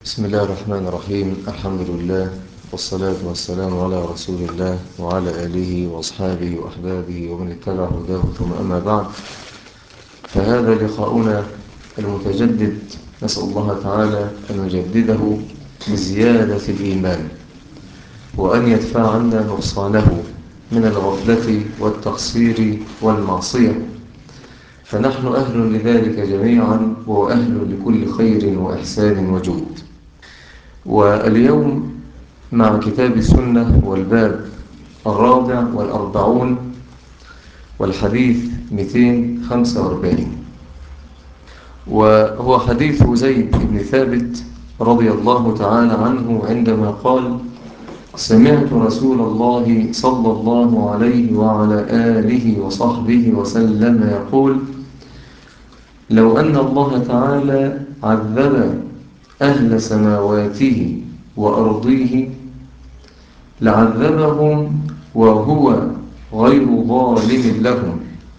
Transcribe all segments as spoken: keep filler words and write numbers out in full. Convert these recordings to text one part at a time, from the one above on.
بسم الله الرحمن الرحيم. الحمد لله والصلاة والسلام على رسول الله وعلى آله وأصحابه وأحبابه ومن اتبع هداه ثم أما بعد، فهذا لقاؤنا المتجدد، نسأل الله تعالى أن يجدده بزيادة الإيمان وأن يدفع عنا نقصانه من الغفلة والتقصير والمعصية، فنحن أهل لذلك جميعا وأهل لكل خير وإحسان وجود. واليوم مع كتاب السنة والباب الرابع والأربعون والحديث مئتين وخمسة وأربعين، وهو حديث زيد بن ثابت رضي الله تعالى عنه عندما قال: سمعت رسول الله صلى الله عليه وعلى آله وصحبه وسلم يقول: لو أن الله تعالى عذب أهل سماواته وأرضيه لعذبهم وهو غير ظالم لهم،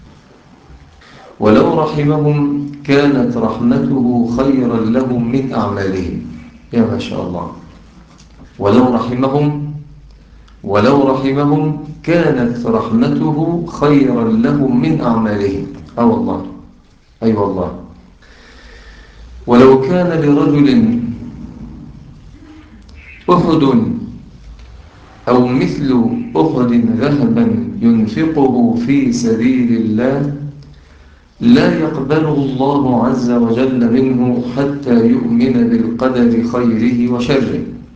ولو رحمهم كانت رحمته خيرا لهم من أعمالهم. يا ما شاء الله. ولو رحمهم ولو رحمهم كانت رحمته خيرا لهم من أعمالهم. أه والله، أي أيوة والله. ولو كان لرجل أحد أو مثل أحد ذهبا ينفقه في سبيل الله لا يقبله الله عز وجل منه حتى يؤمن بالقدر خيره وشره،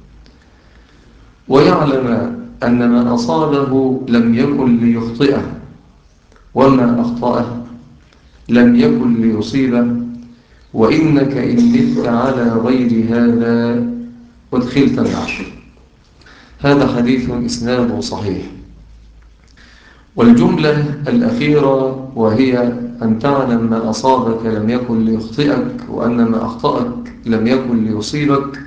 ويعلم أن ما أصابه لم يكن ليخطئه، وما أخطأه لم يكن ليصيبه، وإنك إن مت على غير هذا وادخلت النار. هذا حديث إسناده صحيح. والجملة الأخيرة وهي أن تعلم ما أصابك لم يكن ليخطئك، وأن ما أخطأك لم يكن ليصيبك،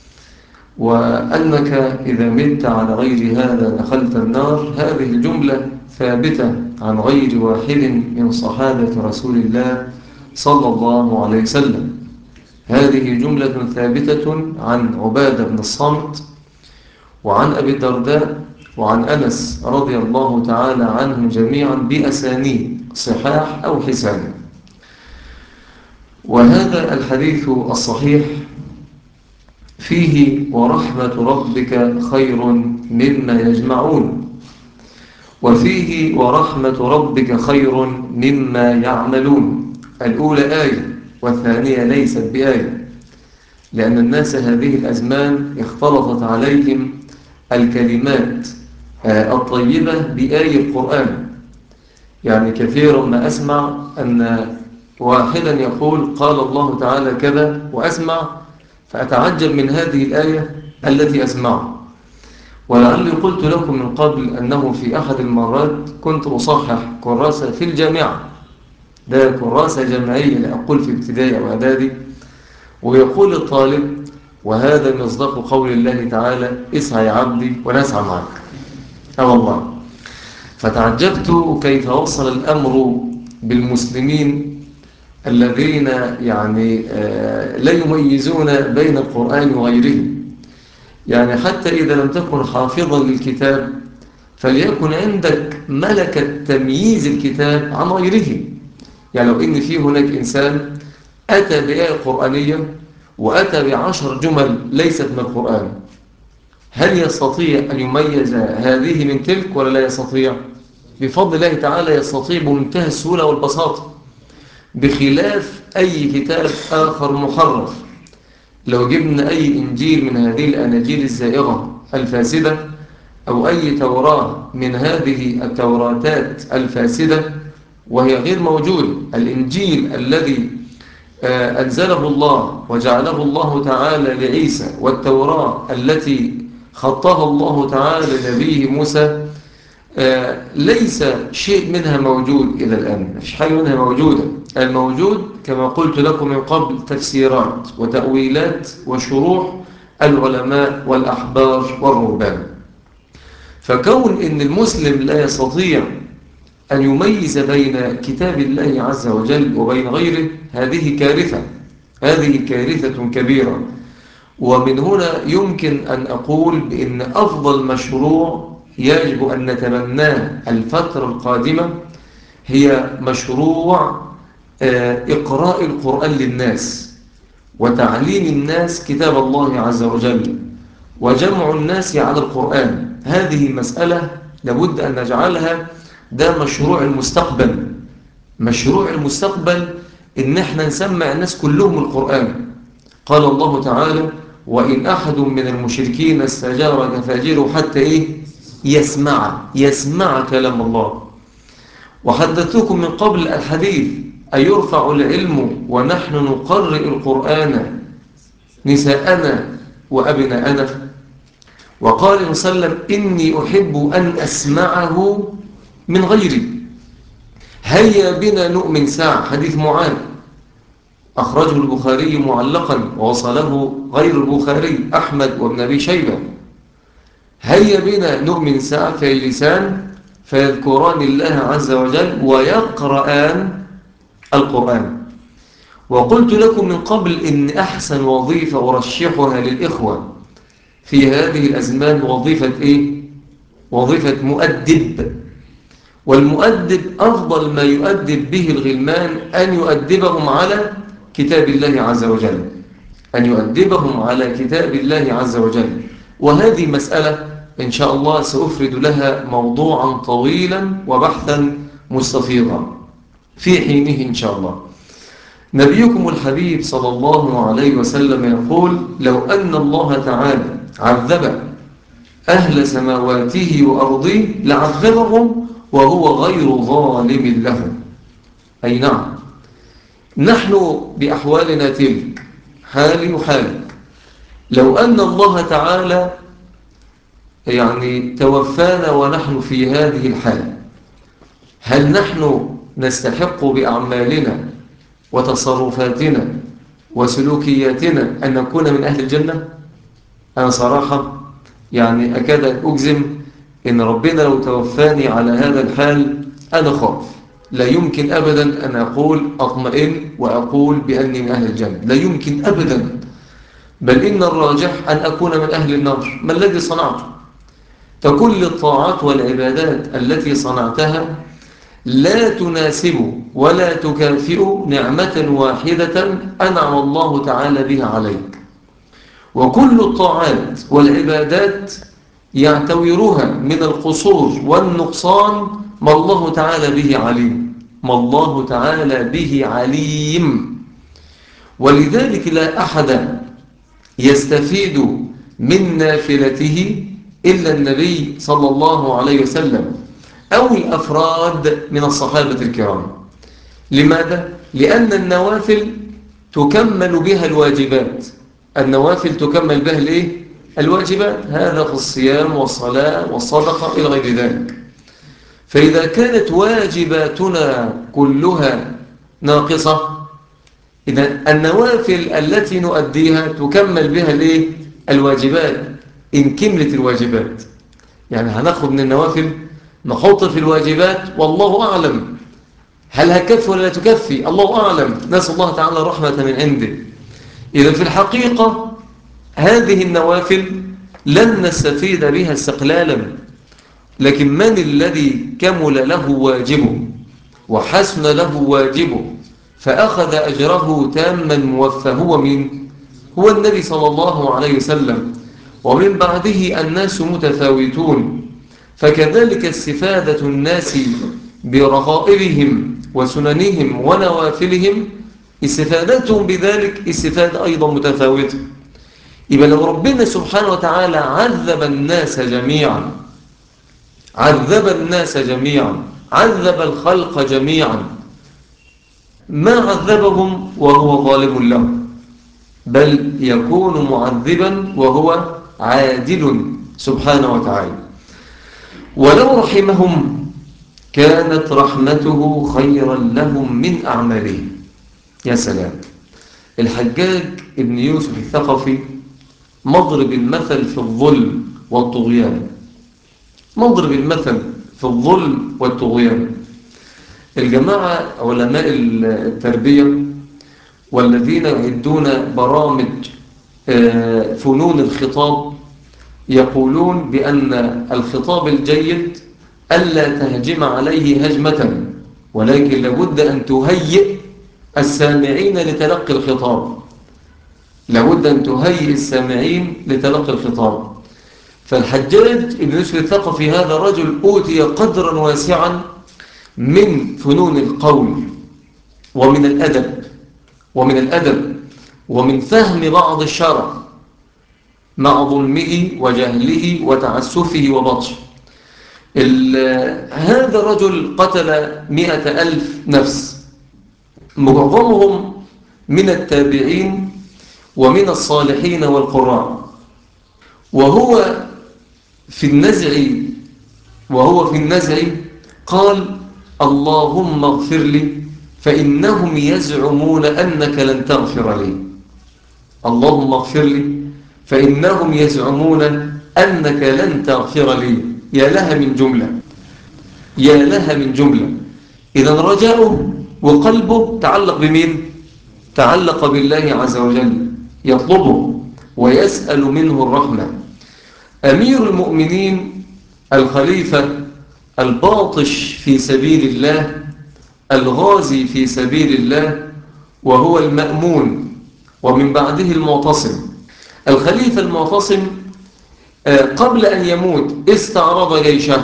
وأنك إذا مت على غير هذا دخلت النار. هذه الجملة ثابتة عن غير واحد من صحابة رسول الله صلى الله عليه وسلم. هذه جملة ثابتة عن عبادة بن الصامت وعن أبي الدرداء وعن أنس رضي الله تعالى عنهم جميعا بأسانيد صحاح أو حسان. وهذا الحديث الصحيح فيه: ورحمة ربك خير مما يجمعون، وفيه: ورحمة ربك خير مما يعملون. الأولى آية والثانية ليست بآية، لأن الناس هذه الأزمان اختلطت عليهم الكلمات الطيبة بآية القرآن. يعني كثيرا ما أسمع أن واحدا يقول قال الله تعالى كذا، وأسمع فأتعجب من هذه الآية التي أسمعها. ولعلي قلت لكم من قبل أنه في أحد المرات كنت أصحح كراسة في الجامعة، ده كراسة جامعية لا أقول في ابتدائي أو إعدادي، ويقول الطالب: وهذا مصداق قول الله تعالى: اسعى يا عبدي ونسعى معك. أه والله. فتعجبت كيف وصل الأمر بالمسلمين الذين يعني لا يميزون بين القرآن وغيره. يعني حتى إذا لم تكن حافظا للكتاب فليكن عندك ملكة تمييز الكتاب عن غيره. يعني لو إن في هناك إنسان أتى بآية قرآنية وأتى بعشر جمل ليست من القرآن، هل يستطيع أن يميز هذه من تلك ولا لا يستطيع؟ بفضل الله تعالى يستطيع بمنتهى السهولة والبساطة، بخلاف أي كتاب آخر محرف. لو جبنا أي إنجيل من هذه الأناجيل الزائغة الفاسدة، أو أي توراة من هذه التوراتات الفاسدة وهي غير موجودة، الإنجيل الذي أنزله الله وجعله الله تعالى لعيسى، والتوراة التي خطها الله تعالى لنبيه موسى، ليس شيء منها موجود إلى الآن، مفيش حاجة منها موجودة. الموجود كما قلت لكم من قبل تفسيرات وتأويلات وشروح العلماء والأحبار والرهبان. فكون إن المسلم لا يستطيع أن يميز بين كتاب الله عز وجل وبين غيره، هذه كارثة، هذه كارثة كبيرة. ومن هنا يمكن أن أقول بأن أفضل مشروع يجب أن نتمناه الفترة القادمة هي مشروع إقراء القرآن للناس وتعليم الناس كتاب الله عز وجل وجمع الناس على القرآن. هذه مسألة لابد أن نجعلها ده مشروع المستقبل. مشروع المستقبل إن احنا نسمع الناس كلهم القرآن. قال الله تعالى: وإن أحد من المشركين استجارك فأجره حتى إيه؟ يسمع يسمع كلام الله. وحدثتكم من قبل الحديث: أيرفع العلم ونحن نقرئ القرآن نساءنا وأبناءنا؟ وقال صلى الله عليه وسلم: إني أحب أن أسمعه من غيري. هيا بنا نؤمن ساعة، حديث معاذ أخرجه البخاري معلقا ووصله غير البخاري أحمد وابن أبي شيبة. هيا بنا نؤمن ساعة فيجلسان فيذكران الله عز وجل ويقرآن القرآن. وقلت لكم من قبل إن أحسن وظيفة أرشحها للإخوة في هذه الأزمان وظيفة إيه؟ وظيفة مؤدب. والمؤدب أفضل ما يؤدب به الغلمان أن يؤدبهم على كتاب الله عز وجل، أن يؤدبهم على كتاب الله عز وجل. وهذه مسألة إن شاء الله سأفرد لها موضوعا طويلا وبحثا مستفيضا في حينه إن شاء الله. نبيكم الحبيب صلى الله عليه وسلم يقول: لو أن الله تعالى عذب أهل سماواته وأرضه لعذبهم وهو غير ظالم لهم. أي نعم، نحن بأحوالنا تلك، حالي وحالك. لو أن الله تعالى يعني توفانا ونحن في هذه الحال، هل نحن نستحق بأعمالنا وتصرفاتنا وسلوكياتنا أن نكون من أهل الجنة؟ أنا صراحة يعني أكاد أجزم إن ربنا لو توفاني على هذا الحال أنا خاف. لا يمكن أبدا أن أقول أطمئن وأقول بأني من أهل الجنة، لا يمكن أبدا. بل إن الراجح أن أكون من أهل النار. ما الذي صنعته؟ فكل الطاعات والعبادات التي صنعتها لا تناسب ولا تكافئ نعمة واحدة أنعم الله تعالى بها عليك. وكل الطاعات والعبادات يعتورها من القصور والنقصان ما الله تعالى به عليم، ما الله تعالى به عليم. ولذلك لا أحد يستفيد من نافلته إلا النبي صلى الله عليه وسلم أو الأفراد من الصحابة الكرام. لماذا؟ لأن النوافل تكمل بها الواجبات. النوافل تكمل بها الإيه؟ الواجبات. هذا في الصيام والصلاة والصدقة إلى غير ذلك. فإذا كانت واجباتنا كلها ناقصة، إذا النوافل التي نؤديها تكمل بها الإيه؟ الواجبات إن كملت الواجبات. يعني هناخد من النوافل نحط في الواجبات والله أعلم هل هتكفي ولا لا تكفي، الله أعلم، نسأل الله تعالى رحمة من عنده. إذا في الحقيقة هذه النوافل لن نستفيد بها استقلالا، لكن من الذي كمل له واجبه وحسن له واجبه فأخذ أجره تاما موفى هو من هو النبي صلى الله عليه وسلم. ومن بعده الناس متفاوتون، فكذلك استفادة الناس برغائبهم وسننهم ونوافلهم استفادتهم بذلك استفادة أيضا متفاوتة. يبقى لو ربنا سبحانه وتعالى عذب الناس جميعا عذب الناس جميعا عذب الخلق جميعا ما عذبهم وهو ظالم لهم، بل يكون معذبا وهو عادل سبحانه وتعالى. ولو رحمهم كانت رحمته خيرا لهم من أعمالهم. يا سلام، الحجاج ابن يوسف الثقفي مضرب المثل في الظلم والطغيان، مضرب المثل في الظلم والطغيان. الجماعة علماء التربية والذين يعدون برامج فنون الخطاب يقولون بأن الخطاب الجيد ألا تهجم عليه هجمة، ولكن لابد أن تهيئ السامعين لتلقي الخطاب، لابد أن تهيئ السامعين لتلقي الخطاب. فالحجاج بن يوسف الثقفي هذا رجل أوتي قدرا واسعا من فنون القول ومن الأدب ومن الأدب ومن فهم بعض الشرع مع ظلمه وجهله وتعسفه وبطشه. هذا الرجل قتل مئة ألف نفس، معظمهم من التابعين ومن الصالحين والقراء، وهو في النزع وهو في النزع قال: اللهم اغفر لي فإنهم يزعمون أنك لن تغفر لي. اللهم اغفر لي فإنهم يزعمون أنك لن تغفر لي. يا لها من جملة، يا لها من جملة. إذن رجاؤه وقلبه تعلق بمين؟ تعلق بالله عز وجل، يطلبه ويسأل منه الرحمة. أمير المؤمنين الخليفة الباطش في سبيل الله، الغازي في سبيل الله، وهو المأمون ومن بعده المعتصم. الخليفة المعتصم قبل أن يموت استعرض جيشه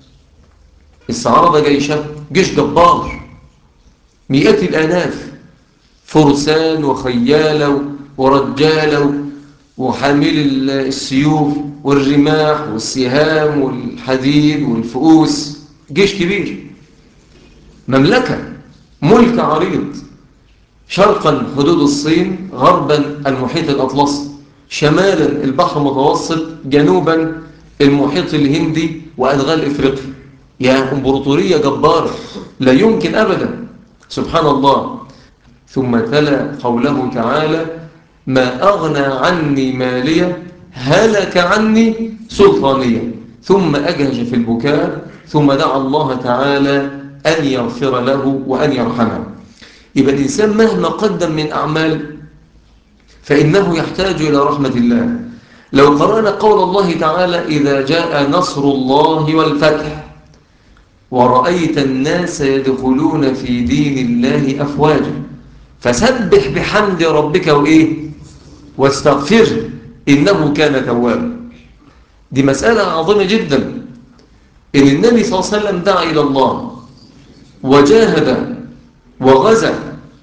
استعرض جيشه جيش جبار، مئات الآلاف، فرسان وخيالة ورجالة وحامل السيوف والرماح والسهام والحديد والفؤوس، جيش كبير، مملكة، ملك عريض، شرقا حدود الصين، غربا المحيط الأطلسي، شمالا البحر المتوسط، جنوبا المحيط الهندي وأدغال إفريقيا. يا إمبراطورية جبارة لا يمكن أبدا، سبحان الله. ثم تلا قوله تعالى: ما أغنى عني مالية هلك عني سلطانية، ثم أجهج في البكاء، ثم دعا الله تعالى أن يغفر له وأن يرحمه. يبقى الإنسان مهما قدم من أعمال فإنه يحتاج إلى رحمة الله. لو قرأنا قول الله تعالى: إذا جاء نصر الله والفتح ورأيت الناس يدخلون في دين الله أفواجا فسبح بحمد ربك وإيه واستغفره إنه كان توابا. دي مسألة عظيمة جدا، إن النبي صلى الله عليه وسلم دعا إلى الله وجاهد وغزا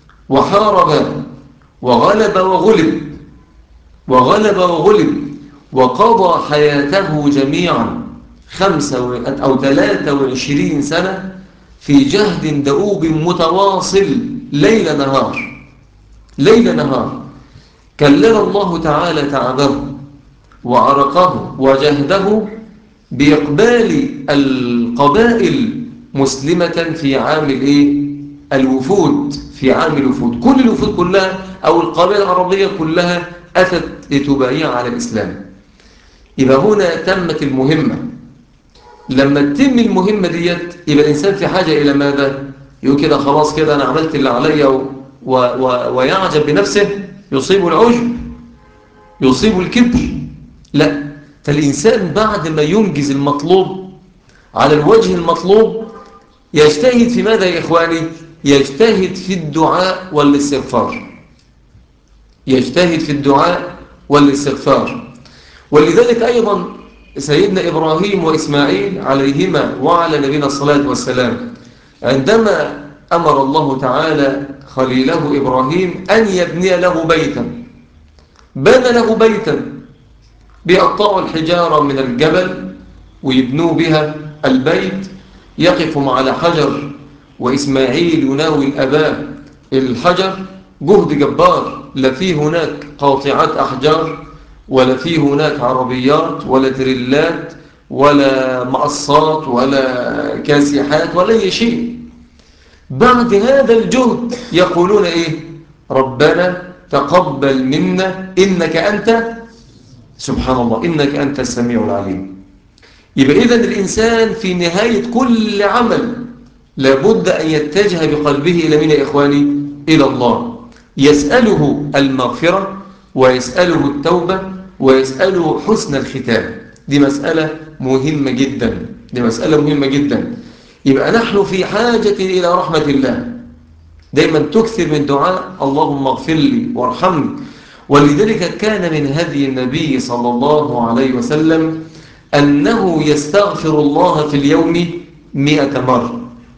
وحارب وغلب وغلب وغلب وغلب وقضى حياته جميعا خمسة أو ثلاثة وعشرين سنة في جهد دؤوب متواصل ليل نهار ليل نهار. كلل الله تعالى تعبه وعرقه وجهده بإقبال القبائل مسلمة في عام الإيه؟ الوفود، في عام الوفود. كل الوفود كلها أو القبائل العربية كلها أتت لتبايع على الإسلام. يبقى هنا تمت المهمة. لما تتم المهمة ديت يبقى الإنسان في حاجة إلى ماذا؟ يقول كده خلاص كده أنا عملت اللي عليا و... و... و... ويعجب بنفسه، يصيب العجب، يصيب الكبر. لا، فالإنسان بعد ما ينجز المطلوب على الوجه المطلوب يجتهد في ماذا يا إخواني؟ يجتهد في الدعاء والاستغفار، يجتهد في الدعاء والاستغفار. ولذلك أيضا سيدنا إبراهيم وإسماعيل عليهما وعلى نبينا الصلاة والسلام عندما أمر الله تعالى خليله إبراهيم أن يبني له بيتا، بنى له بيتا، بيقطعوا الحجارة من الجبل ويبنوا بها البيت، يقفهم على حجر وإسماعيل يناول أباه الحجر، جهد جبار. لا في هناك قاطعات أحجار ولا في هناك عربيات ولا تريلات ولا مقصات ولا كاسحات ولا أي شيء. بعد هذا الجهد يقولون إيه؟ ربنا تقبل منا إنك أنت، سبحان الله، إنك أنت السميع العليم. يبقى إذن الإنسان في نهاية كل عمل لابد أن يتجه بقلبه إلى من يا إخواني؟ إلى الله، يسأله المغفرة ويسأله التوبة ويسأله حسن الختام. دي مسألة مهمة جدا، دي مسألة مهمة جدا. يبقى نحن في حاجة إلى رحمة الله. دايما تكثر من دعاء اللهم اغفر لي وارحمني. ولذلك كان من هدي النبي صلى الله عليه وسلم أنه يستغفر الله في اليوم مئة مرة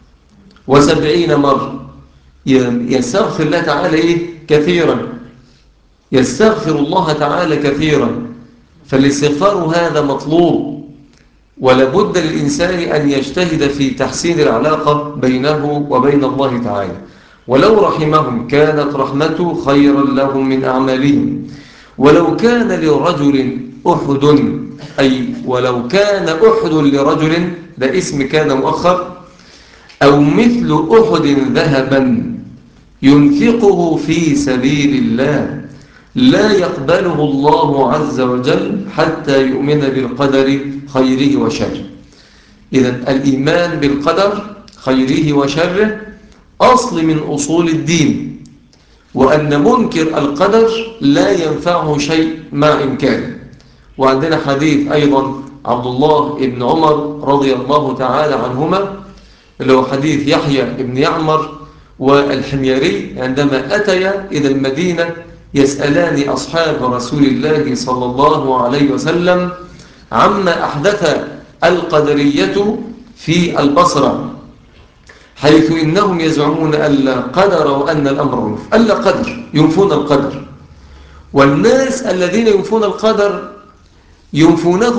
وسبعين مرة. يستغفر الله تعالى إيه؟ كثيرا، يستغفر الله تعالى كثيرا. فالاستغفار هذا مطلوب، ولابد للإنسان أن يجتهد في تحسين العلاقة بينه وبين الله تعالى. ولو رحمهم كانت رحمته خيرا لهم من أعمالهم. ولو كان لرجل أحد، أي ولو كان أحد لرجل، ده اسم كان مؤخر، أو مثل أحد ذهبا ينفقه في سبيل الله لا يقبله الله عز وجل حتى يؤمن بالقدر خيره وشره. إذن الإيمان بالقدر خيره وشره أصل من أصول الدين، وأن منكر القدر لا ينفعه شيء مع إمكانه. وعندنا حديث أيضا عبد الله بن عمر رضي الله تعالى عنهما، اللي هو حديث يحيى بن يعمر والحميري، عندما أتيا إلى المدينة يسألان أصحاب رسول الله صلى الله عليه وسلم عما أحدث القدرية في البصرة، حيث إنهم يزعمون ألا قدر وأن الأمر أنف، ألا قدر، ينفون القدر. والناس الذين ينفون القدر ينفونه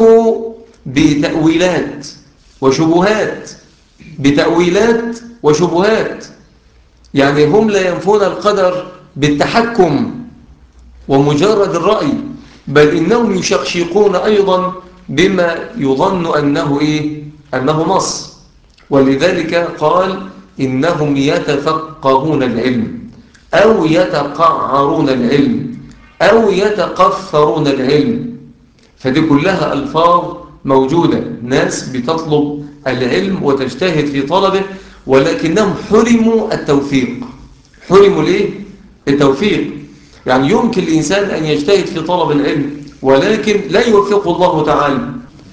بتأويلات وشبهات، بتأويلات وشبهات. يعني هم لا ينفون القدر بالتحكم ومجرد الرأي، بل إنهم يشقشقون أيضا بما يظن أنه إيه؟ أنه نص. ولذلك قال إنهم يتفقهون العلم أو يتقعرون العلم أو يتقفرون العلم. فدي كلها ألفاظ موجودة، ناس بتطلب العلم وتجتهد في طلبه، ولكنهم حرموا التوفيق. حرموا ليه؟ التوفيق. يعني يمكن الإنسان أن يجتهد في طلب العلم ولكن لا يوفقه الله تعالى،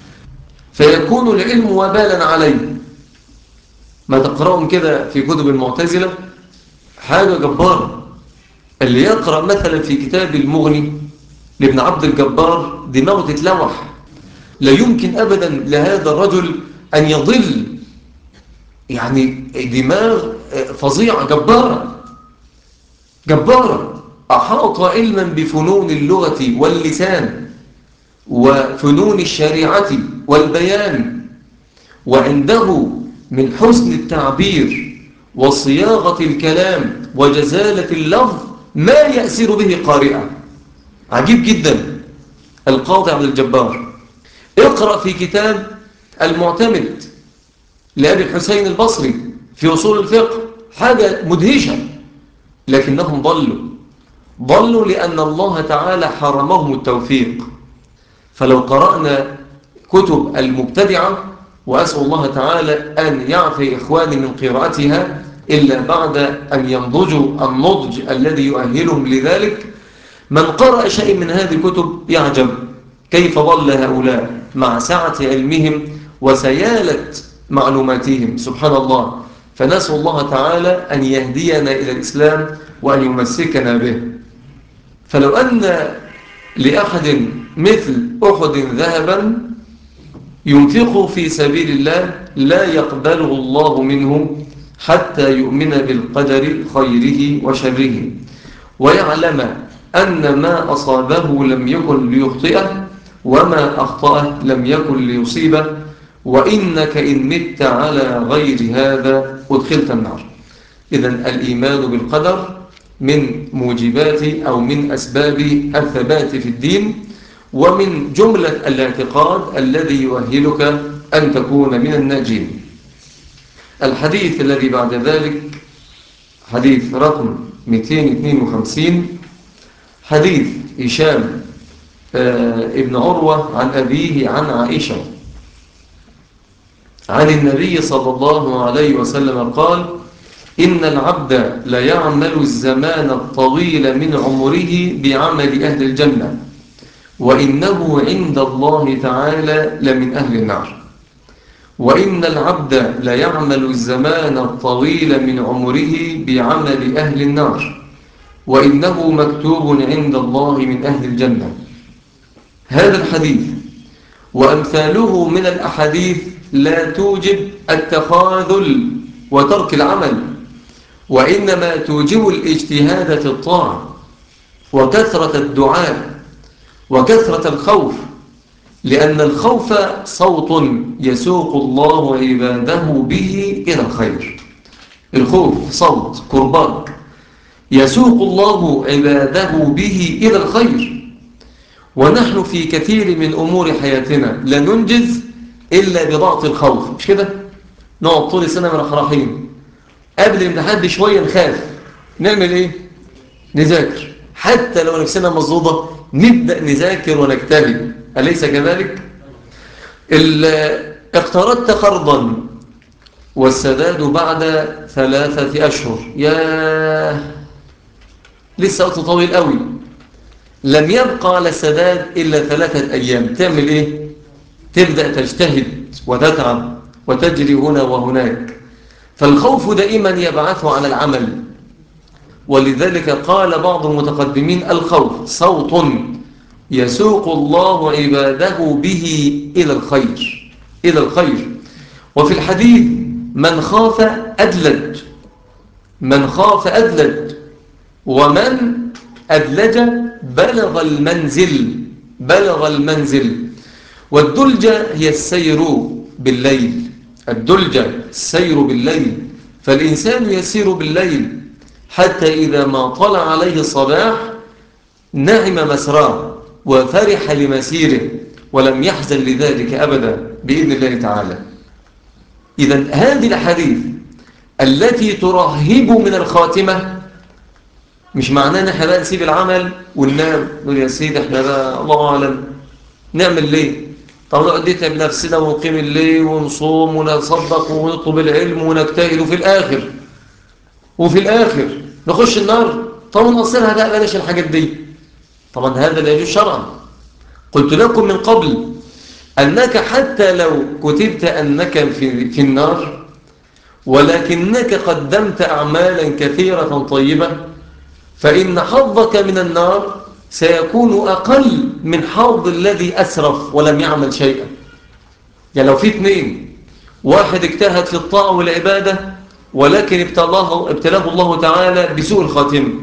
فيكون العلم وبالا عليه. ما تقرأهم كده في كتب المعتزلة حاجة جبارة. اللي يقرأ مثلا في كتاب المغني لابن عبد الجبار دماغه تتلوح. لا يمكن أبدا لهذا الرجل أن يضل، يعني دماغ فظيعة جبارة جبارة. أحاط علما بفنون اللغة واللسان وفنون الشريعة والبيان، وعنده من حسن التعبير وصياغة الكلام وجزالة اللفظ ما يأسر به قارئا. عجيب جدا القاضي عبد الجبار. اقرأ في كتاب المعتمد لأبي الحسين البصري في أصول الفقه، حاجة مدهشة. لكنهم ضلوا ضلوا لأن الله تعالى حرمهم التوفيق. فلو قرأنا كتب المبتدعة، وأسأل الله تعالى أن يعفي إخواني من قراءتها إلا بعد أن ينضجوا النضج الذي يؤهلهم لذلك، من قرأ شيء من هذه الكتب يعجب كيف ضل هؤلاء مع سعة علمهم وسيالة معلوماتهم. سبحان الله. فنسأل الله تعالى أن يهدينا إلى الإسلام وأن يمسكنا به. فلو أن لأحد مثل أحد ذهبا ينفقه في سبيل الله لا يقبله الله منه حتى يؤمن بالقدر خيره وشره، ويعلم أن ما أصابه لم يكن ليخطئه وما أخطأه لم يكن ليصيبه، وإنك إن مت على غير هذا أدخلت النار. إذن الإيمان بالقدر من موجبات أو من أسباب الثبات في الدين، ومن جملة الاعتقاد الذي يؤهلك أن تكون من الناجين. الحديث الذي بعد ذلك حديث رقم مئتين واثنين وخمسين، حديث هشام ابن عروة عن أبيه عن عائشة عن النبي صلى الله عليه وسلم قال: إن العبد ليعمل الزمان الطويل من عمره بعمل أهل الجنة، وإنه عند الله تعالى لمن أهل النار. وإن العبد ليعمل الزمان الطويل من عمره بعمل أهل النار، وإنه مكتوب عند الله من أهل الجنة. هذا الحديث وأمثاله من الأحاديث لا توجب التخاذل وترك العمل، وإنما توجب الاجتهاد في الطاعة وكثرة الدعاء وكثرة الخوف، لأن الخوف صوت يسوق الله عباده به إلى الخير. الخوف صوت كرباج يسوق الله عباده به إلى الخير، ونحن في كثير من أمور حياتنا لا ننجز إلا بضغط الخوف، مش كده؟ نقعد طول السنة مرحرحين، قبل الامتحان بشوية نخاف، نعمل إيه؟ نذاكر، حتى لو نفسنا مصدودة نبدأ نذاكر ونجتهد، أليس كذلك؟ اقترضت قرضا والسداد بعد ثلاثة أشهر، ياه لسه وقت طويل قوي، لم يبقى على السداد إلا ثلاثة أيام، تعمل إيه؟ تبدأ تجتهد وتتعب وتجري هنا وهناك. فالخوف دائما يبعث على العمل، ولذلك قال بعض المتقدمين الخوف صوت يسوق الله عباده به إلى الخير إلى الخير. وفي الحديث من خاف أدلج، من خاف أدلج، ومن أدلج بلغ المنزل بلغ المنزل. والدلجة هي السير بالليل، الدلجة السير بالليل، فالإنسان يسير بالليل حتى إذا ما طلع عليه الصباح نعم مسراه وفرح لمسيره ولم يحزن لذلك أبدا بإذن الله تعالى. إذن هذه الحديث التي ترهب من الخاتمة مش معناه ان احنا بقى نسيب العمل وننام نقول يا سيدي احنا بقى الله اعلم نعمل ليه. طب نقعد نتعب نفسنا ونقيم الليل ونصوم ونصدق ونطلب العلم ونجتهد وفي الاخر وفي الاخر نخش النار. طب نقصرها بقى بلاش الحاجات دي. طبعا هذا لا يجوز شرعا. قلت لكم من قبل انك حتى لو كتبت انك في في النار ولكنك قدمت اعمالا كثيره طيبه فإن حظك من النار سيكون أقل من حظ الذي أسرف ولم يعمل شيئا. يعني لو في اثنين، واحد اجتهد في الطاعة والعبادة ولكن ابتلاه, ابتلاه الله تعالى بسوء الخاتمة،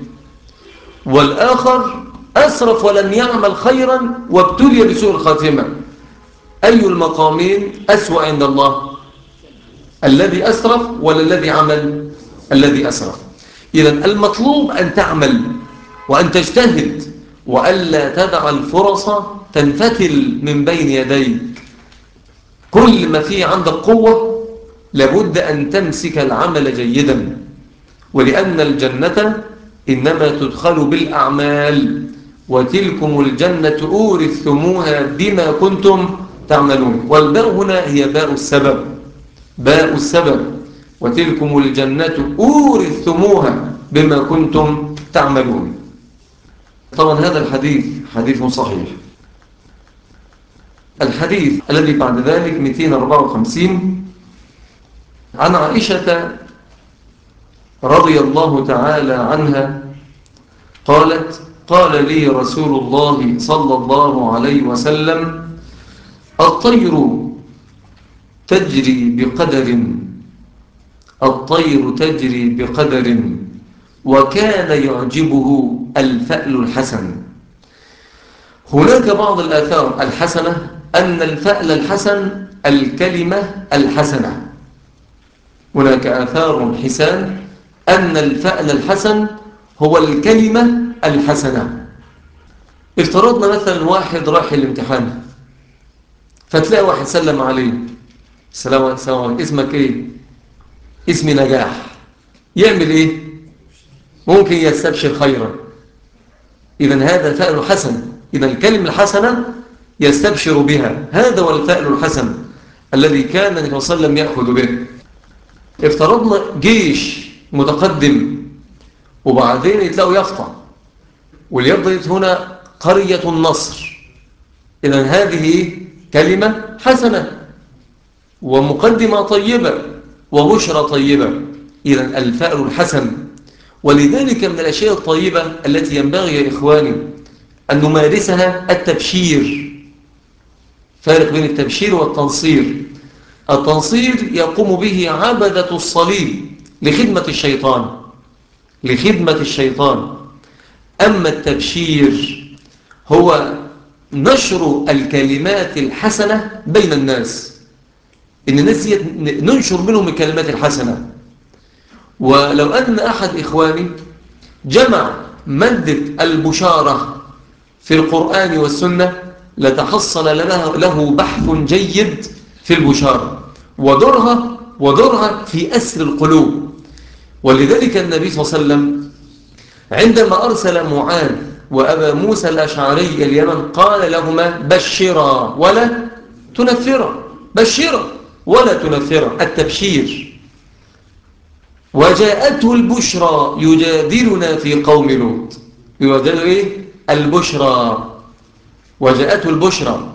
والآخر أسرف ولم يعمل خيرا وابتلي بسوء الخاتمة، أي المقامين أسوأ عند الله؟ الذي أسرف ولا الذي عمل؟ الذي أسرف. إذن المطلوب أن تعمل وأن تجتهد وألا تدع الفرص تنفتل من بين يديك. كل ما فيه عندك قوة لابد أن تمسك العمل جيدا، ولأن الجنة إنما تدخل بالأعمال، وتلكم الجنة أورثتموها بما كنتم تعملون. والباء هنا هي باء السبب، باء السبب، وتلكم الجنة أورثتموها بما كنتم تعملون. طبعا هذا الحديث حديث صحيح. الحديث الذي بعد ذلك مئتين وأربعة وخمسين عن عائشة رضي الله تعالى عنها قالت: قال لي رسول الله صلى الله عليه وسلم: الطير تجري بقدر الطير تجري بقدر وكان يعجبه الفأل الحسن. هناك بعض الآثار الحسنة أن الفأل الحسن الكلمة الحسنة. هناك آثار حسان أن الفأل الحسن هو الكلمة الحسنة. افترضنا مثلا واحد راح الامتحان فتلاقي واحد سلم عليه: السلام عليكم، اسمك ايه؟ اسمي نجاح. يعمل ايه؟ ممكن يستبشر خيرا. إذن هذا فأل حسن. إذن الكلمة الحسنة يستبشر بها، هذا هو الفأل الحسن الذي كان النبي صلى الله عليه وسلم يأخذ به. افترضنا جيش متقدم، وبعدين يتلاقوا يافطة، واليافطة هنا قرية النصر. إذن هذه كلمة حسنة ومقدمة طيبة وبشرى طيبة. إذن الفأل الحسن. ولذلك من الأشياء الطيبة التي ينبغي يا إخواني أن نمارسها التبشير. فارق بين التبشير والتنصير. التنصير يقوم به عبدة الصليب لخدمة الشيطان لخدمة الشيطان أما التبشير هو نشر الكلمات الحسنة بين الناس، إن الناس ننشر منهم الكلمات الحسنة. ولو أن أحد إخواني جمع مادة البشارة في القرآن والسنة لتحصل له بحث جيد في البشارة ودورها ودورها في أسر القلوب. ولذلك النبي صلى الله عليه وسلم عندما أرسل معاذ وأبا موسى الأشعري اليمن قال لهما بشرا ولا تنفرا، بشرا ولا تنفرا، التبشير. وجاءته البشرى يجادلنا في قوم لوط، يجادل إيه؟ البشرى. وجاءته البشرى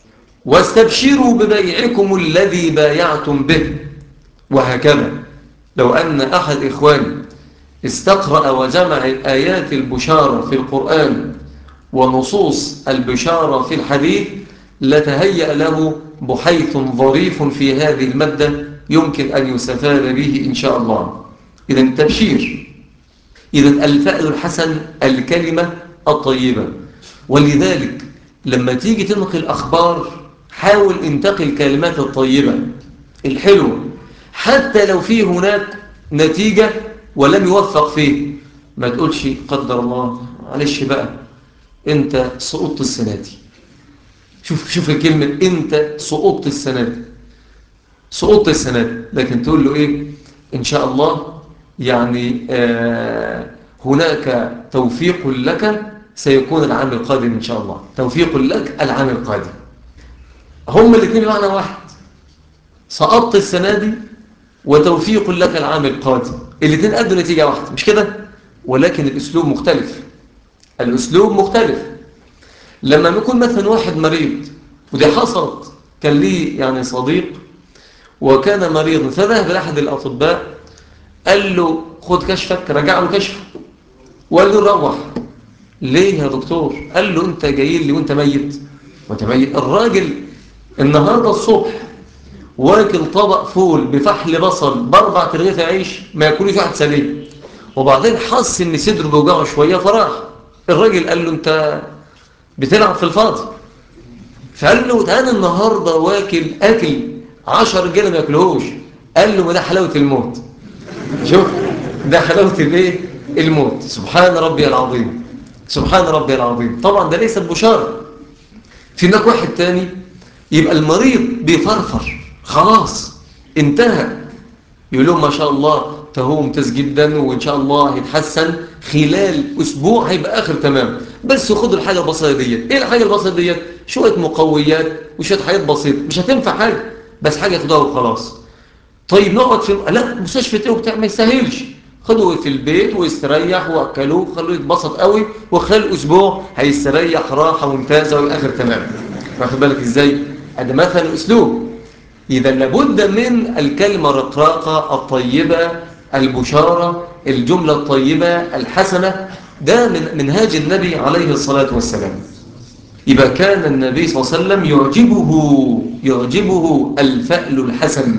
واستبشروا ببيعكم الذي بايعتم به. وهكذا لو أن أحد إخواني استقرأ وجمع آيات البشارة في القرآن ونصوص البشارة في الحديث لتهيأ له بحيث ظريف في هذه المادة يمكن أن يستفاد به إن شاء الله. إذن التبشير، إذن الفأل الحسن، الكلمة الطيبة. ولذلك لما تيجي تنقل أخبار حاول انتقل الكلمات الطيبة الحلوة حتى لو في هناك نتيجة ولم يوفق فيه. ما تقولش قدر الله معلش بقى انت سقطت السنة دي. شوف شوف الكلمة، انت سقطت السنة دي، سقطت السنة دي. لكن تقول له ايه؟ ان شاء الله يعني آه هناك توفيق لك سيكون العام القادم ان شاء الله، توفيق لك العام القادم. هم الاثنين بمعنى واحد، سقطت السنة دي وتوفيق لك العام القادم، الاثنين أدوا نتيجة واحدة، مش كده؟ ولكن الأسلوب مختلف، الأسلوب مختلف. لما يكون مثلا واحد مريض، ودي حصلت، كان لي يعني صديق وكان مريض فذهب لأحد الأطباء قال له خد كشفك، رجع له كشفه وقال له روح. ليه يا دكتور؟ قال له انت جاي لي وانت ميت، وانت ميت. الراجل النهارده الصبح واكل طبق فول بفحل بصل باربع ترغيف عيش ما ياكلوش واحد سليم، وبعدين حس ان صدره بيوجعه شويه فراح. الراجل قال له انت بتلعب في الفاضي. فقال له انا النهارده واكل اكل عشر رجاله ما ياكلوهوش. قال له ما ده حلاوه الموت. شوف ده حلاوه الايه؟ الموت. سبحان ربي العظيم، سبحان ربي العظيم. طبعا ده ليس بشاره. في هناك واحد تاني يبقى المريض بيفرفر خلاص انتهى، يقول لهم ما شاء الله فهو ممتاز جدا وإن شاء الله هيتحسن خلال أسبوع هيبقى آخر تمام، بس خدوا الحاجة البسيطة ديت. إيه الحاجة البسيطة ديت؟ شوية مقويات وشوية حاجات بسيطة مش هتنفع حاجة، بس حاجة خدوها وخلاص. طيب نقعد في لا مستشفى ايه وبتاع ما يستاهلش، خدوه في البيت ويستريح واكلوه خلوه يتبسط قوي وخلال اسبوع هيستريح راحه ممتازه والاخر تمام. واخد بالك ازاي؟ هذا مثلا اسلوب. اذا لابد من الكلمه الرقراقه الطيبه، البشاره، الجمله الطيبه الحسنه. ده من منهاج النبي عليه الصلاه والسلام. يبقى كان النبي صلى الله عليه وسلم يعجبه يعجبه الفأل الحسن،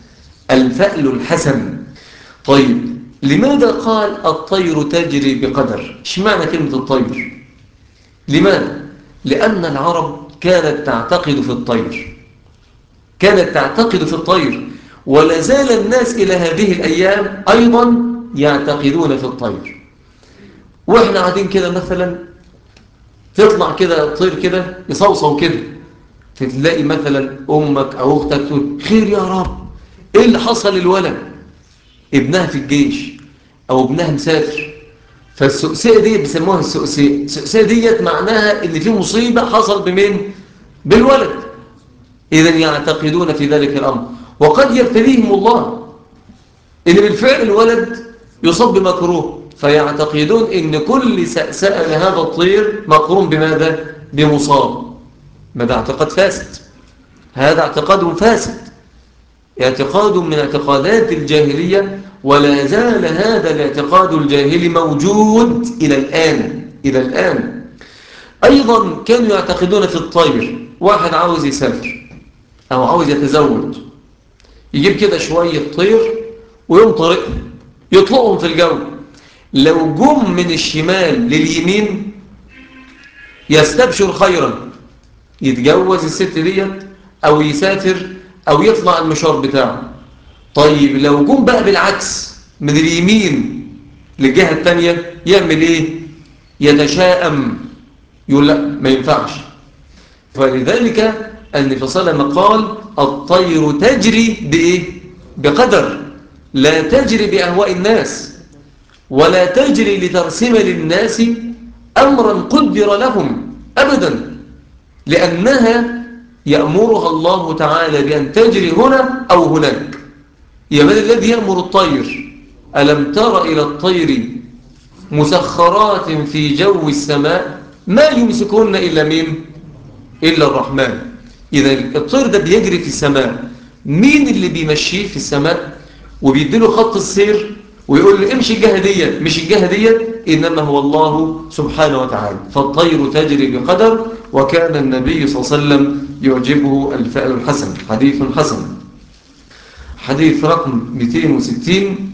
الفأل الحسن. طيب لماذا قال الطير تجري بقدر؟ ايش معنى كلمة الطير؟ لماذا؟ لأن العرب كانت تعتقد في الطير، كانت تعتقد في الطير، ولا زال الناس إلى هذه الأيام أيضا يعتقدون في الطير. وإحنا قاعدين كده مثلا تطلع كده طير كده يصوصو كده، تلاقي مثلا أمك أو أختك تقول خير يا رب، إيه اللي حصل للولد؟ ابنها في الجيش أو ابنها مسافر. فالسؤسية دي بيسموها السؤسية. السؤسية ديت معناها إن في مصيبة حصل بمين؟ بالولد. إذن يعتقدون في ذلك الأمر، وقد يبتليهم الله إن بالفعل الولد يصاب بمكروه، فيعتقدون إن كل سأسأل هذا الطير مقرون بماذا؟ بمصاب. ما ده اعتقاد فاسد، هذا اعتقاد فاسد، اعتقاد من اعتقادات الجاهلية، ولا زال هذا الاعتقاد الجاهلي موجود إلى الآن. إلى الآن أيضا كانوا يعتقدون في الطير. واحد عاوز يسافر أو عاوز يتزوج، يجيب كده شوية طير ويوم طريقهم يطلقهم في الجو، لو جم من الشمال لليمين يستبشر خيرا، يتجوز الست ديت أو يسافر أو يطلع المشوار بتاعه. طيب لو جم بقى بالعكس من اليمين للجهة الثانية يعمل إيه؟ يتشائم، يقول لا ما ينفعش. فلذلك النبي صلى الله عليه وسلم قال الطير تجري بإيه؟ بقدر، لا تجري بأهواء الناس، ولا تجري لترسم للناس أمرا قدر لهم أبدا، لأنها يأمرها الله تعالى بأن تجري هنا أو هناك. يا من الذي يأمر الطير؟ ألم تر إلى الطير مسخرات في جو السماء ما يمسكون إلا مين؟ إلا الرحمن. إذا الطير ده بيجري في السماء، مين اللي بيمشيه في السماء وبيديله خط السير ويقول له امشي الجهة ديت مش الجهة ديت؟ إنما هو الله سبحانه وتعالى. فالطير تجري بقدر، وكان النبي صلى الله عليه وسلم يعجبه الفأل الحسن. حديث حسن. حديث رقم مئتين وستين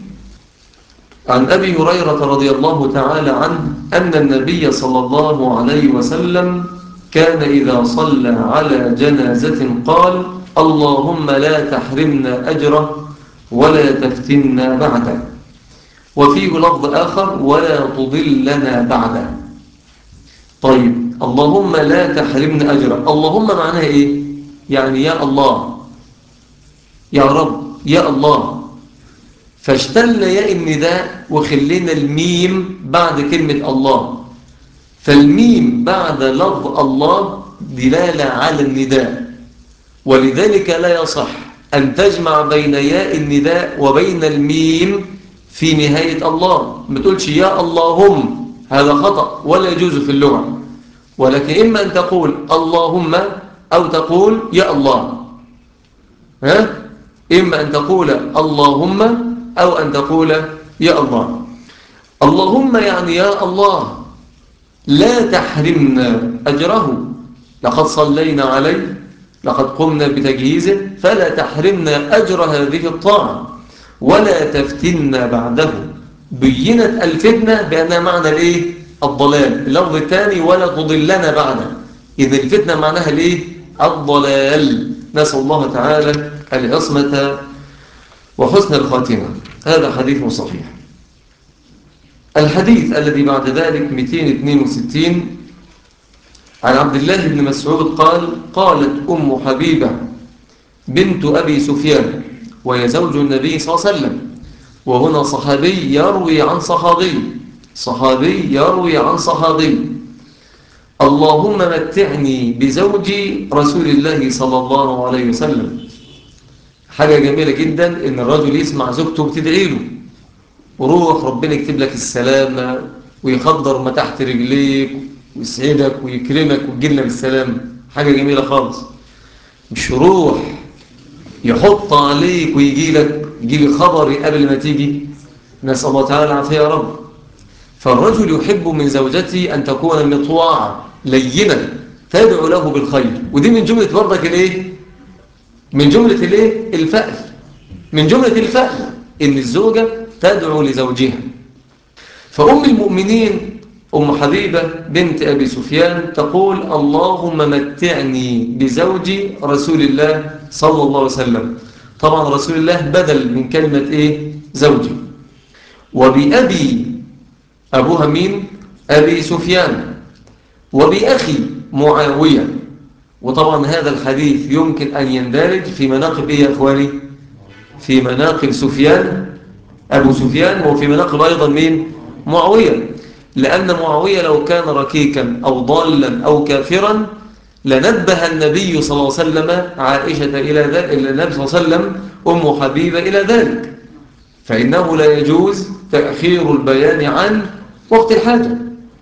عن أبي هريرة رضي الله تعالى عنه أن النبي صلى الله عليه وسلم كان إذا صلى على جنازة قال اللهم لا تحرمنا أجره ولا تفتنا بعده، وفيه لفظ آخر ولا تضلنا بعده. طيب اللهم لا تحرمنا أجره، اللهم معناها إيه؟ يعني يا الله، يا رب، يا الله. فاشتلنا ياء النداء وخلينا الميم بعد كلمة الله، فالميم بعد لفظ الله دلالة على النداء، ولذلك لا يصح أن تجمع بين ياء النداء وبين الميم في نهاية الله. ما تقولش يا اللهم، هذا خطأ ولا يجوز في اللغة، ولكن إما أن تقول اللهم أو تقول يا الله. ها؟ إما أن تقول اللهم أو أن تقول يا الله. اللهم يعني يا الله لا تحرمنا أجره، لقد صلينا عليه، لقد قمنا بتجهيزه، فلا تحرمنا أجر هذه الطاعة ولا تفتنا بعده. بينت الفتنة بأنها معنى الإيه؟ الضلال. اللفظ الثاني ولا تضلنا بعده، إذن الفتنة معناها الإيه؟ الضلال. نسأل الله تعالى العصمة وحسن الخاتمة. هذا حديث صحيح. الحديث الذي بعد ذلك مئتين واثنين وستين عن عبد الله بن مسعود قال قالت أم حبيبة بنت أبي سفيان وهي زوج النبي صلى الله عليه وسلم، وهنا صحابي يروي عن صحابي، صحابي يروي عن صحابي، اللهم متعني بزوجي رسول الله صلى الله عليه وسلم. حاجة جميلة جدا إن الرجل يسمع زوجته بتدعي له، وروح ربنا يكتب لك السلامة ويخضر ما تحت رجليك ويسعدك ويكرمك وتجيلنا بالسلام. حاجة جميلة خالص. مش روح يحط عليك ويجي لك يجي لك خبر قبل ما تيجي. نسأل الله تعالى العافية يا رب. فالرجل يحب من زوجته أن تكون مطواعة لينة تدعو له بالخير، ودي من جملة برضك الايه؟ من جملة الايه؟ الفأل. من جملة الفأل إن الزوجة تدعو لزوجها. فأم المؤمنين أم حبيبة بنت أبي سفيان تقول اللهم متعني بزوجي رسول الله صلى الله عليه وسلم. طبعا رسول الله بدل من كلمة إيه؟ زوجي. وبأبي، أبوها مين؟ أبي سفيان. وبأخي معاوية. وطبعا هذا الحديث يمكن أن يندرج في مناقب إيه يا أخواني؟ في مناقب سفيان أبو سفيان، وفي مناقب أيضا مين؟ معاوية. لأن معاوية لو كان ركيكا أو ضالا أو كافرا لنبه النبي صلى الله عليه وسلم عائشة إلى ذلك، النبي صلى الله عليه وسلم أم حبيبة إلى ذلك، فإنه لا يجوز تأخير البيان عن وقت الحاجة.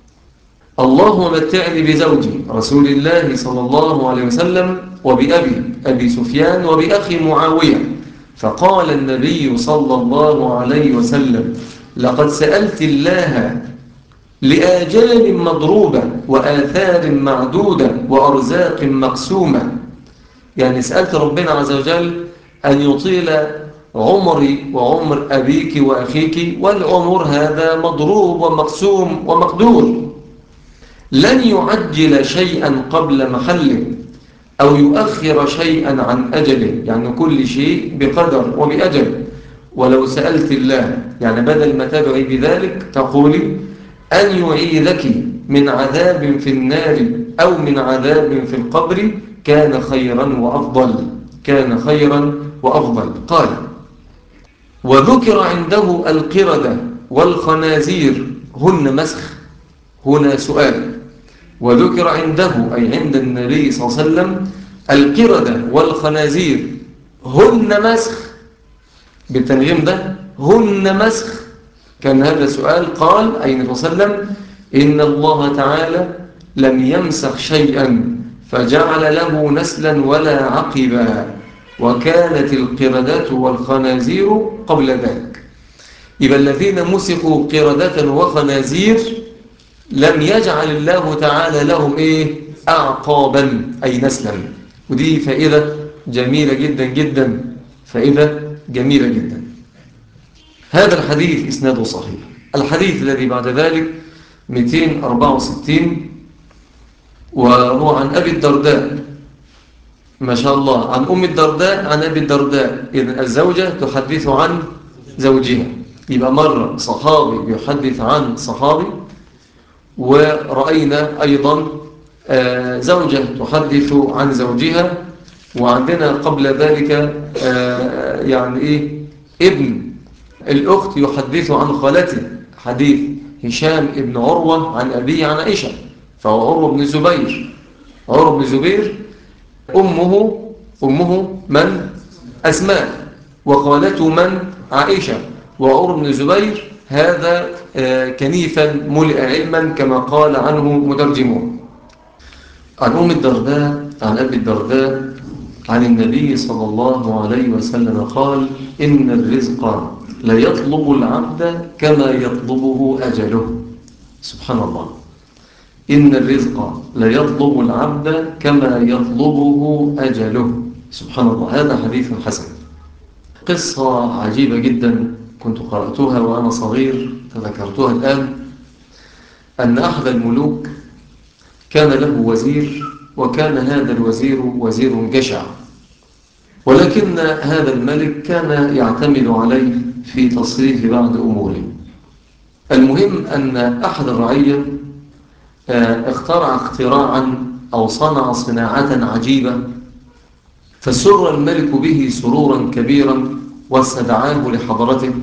اللهم متعني بزوجي رسول الله صلى الله عليه وسلم وبأبي أبي سفيان وبأخي معاوية. فقال النبي صلى الله عليه وسلم لقد سألت الله لآجال مضروبة وآثار معدودة وأرزاق مقسومة، يعني سألت ربنا عز وجل أن يطيل عمري وعمر أبيك وأخيك، والعمر هذا مضروب ومقسوم ومقدور، لن يعجل شيئا قبل محله أو يؤخر شيئا عن أجله، يعني كل شيء بقدر وبأجل. ولو سألت الله يعني بدل ما تدعي بذلك تقولي أن يعيذك من عذاب في النار أو من عذاب في القبر كان خيرا وأفضل، كان خيرا وأفضل. قال وذكر عنده القردة والخنازير هن مسخ. هنا سؤال، وذكر عنده أي عند النبي صلى الله عليه وسلم القردة والخنازير هن مسخ بالتنغيم ده، هن مسخ. كان هذا سؤال، قال أي النبي صلى الله عليه وسلم إن الله تعالى لم يمسخ شيئا فجعل له نسلا ولا عقبا، وكانت القردة والخنازير قبل ذلك. إذا الذين مسخوا قردة وخنازير لم يجعل الله تعالى لهم إيه؟ أعقابا أي نسلا. ودي فائدة جميلة جدا جدا، فائدة جميلة جدا. هذا الحديث إسناده صحيح. الحديث الذي بعد ذلك مئتين وأربعة وستين، وهو عن أبي الدرداء، ما شاء الله، عن أم الدرداء عن أبي الدرداء. إذن الزوجة تحدث عن زوجها، يبقى مرة صحابي يحدث عن صحابي، ورأينا أيضا زوجة تحدث عن زوجها، وعندنا قبل ذلك يعني إيه ابن الأخت يحدث عن خالته، حديث هشام ابن عروة عن أبيه عن عائشة، فهو عروة بن زبير. عروة بن زبير أمه أمه من؟ أسماء، وخالته من؟ عائشة. وعروة بن زبير هذا كنيفا ملئ علما كما قال عنه مترجمون. عن أم الدرداء عن أبي الدرداء عن النبي صلى الله عليه وسلم قال إن الرزق لا يطلب العبد كما يطلبه أجله. سبحان الله، إن الرزق لا يطلب العبد كما يطلبه أجله. سبحان الله، هذا حديث حسن. قصة عجيبة جدا كنت قرأتها وأنا صغير تذكرتها الآن، أن أحد الملوك كان له وزير، وكان هذا الوزير وزير جشع، ولكن هذا الملك كان يعتمد عليه في تصريف بعض أموره. المهم أن أحد الرعية اخترع اختراعا أو صنع صناعة عجيبة، فسر الملك به سرورا كبيرا واستدعاه لحضرته،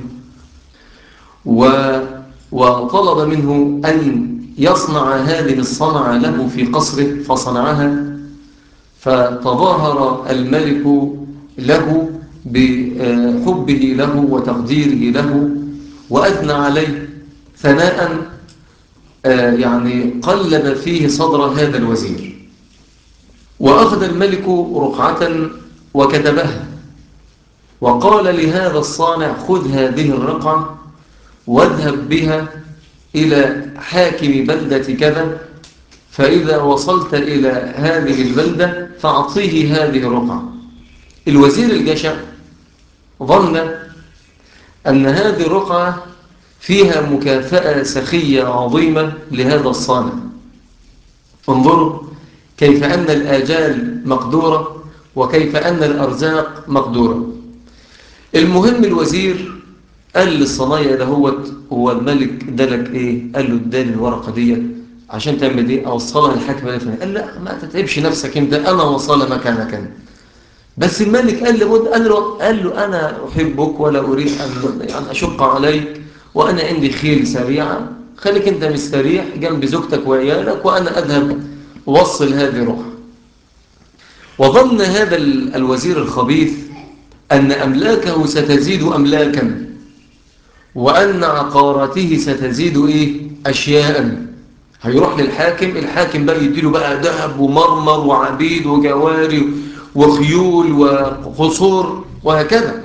وطلب منه أن يصنع هذه الصنعة له في قصره، فصنعها. فتظاهر الملك له بحبه له وتقديره له، وأثنى عليه ثناء يعني قلب فيه صدر هذا الوزير. وأخذ الملك رقعة وكتبها، وقال لهذا الصانع خذ هذه الرقعة واذهب بها إلى حاكم بلدة كذا، فإذا وصلت إلى هذه البلدة فأعطيه هذه الرقعة. الوزير الجشع ظن أن هذه الرقعة فيها مكافأة سخية عظيمة لهذا الصانع. انظروا كيف أن الآجال مقدورة وكيف أن الأرزاق مقدورة. المهم الوزير قال للصنايع ده هو هو الملك دلك ايه؟ قال له اداني الورقه دي عشان تعمل ايه؟ اوصلها للحاكم الفلاني. قال لا ما تتعبش نفسك انت، انا وصلها مكانك انت. بس الملك قال له قال له قال له انا احبك ولا اريد ان يعني اشق عليك، وانا عندي خيل سريعه، خليك انت مستريح جنب زوجتك وعيالك وانا اذهب اوصل هذه روح. وظن هذا الوزير الخبيث ان املاكه ستزيد املاكا، وأن عقاراته ستزيد إيه؟ أشياء. هيروح للحاكم، الحاكم بقى يديله بقى ذهب ومرمر وعبيد وجواري وخيول وقصور وهكذا.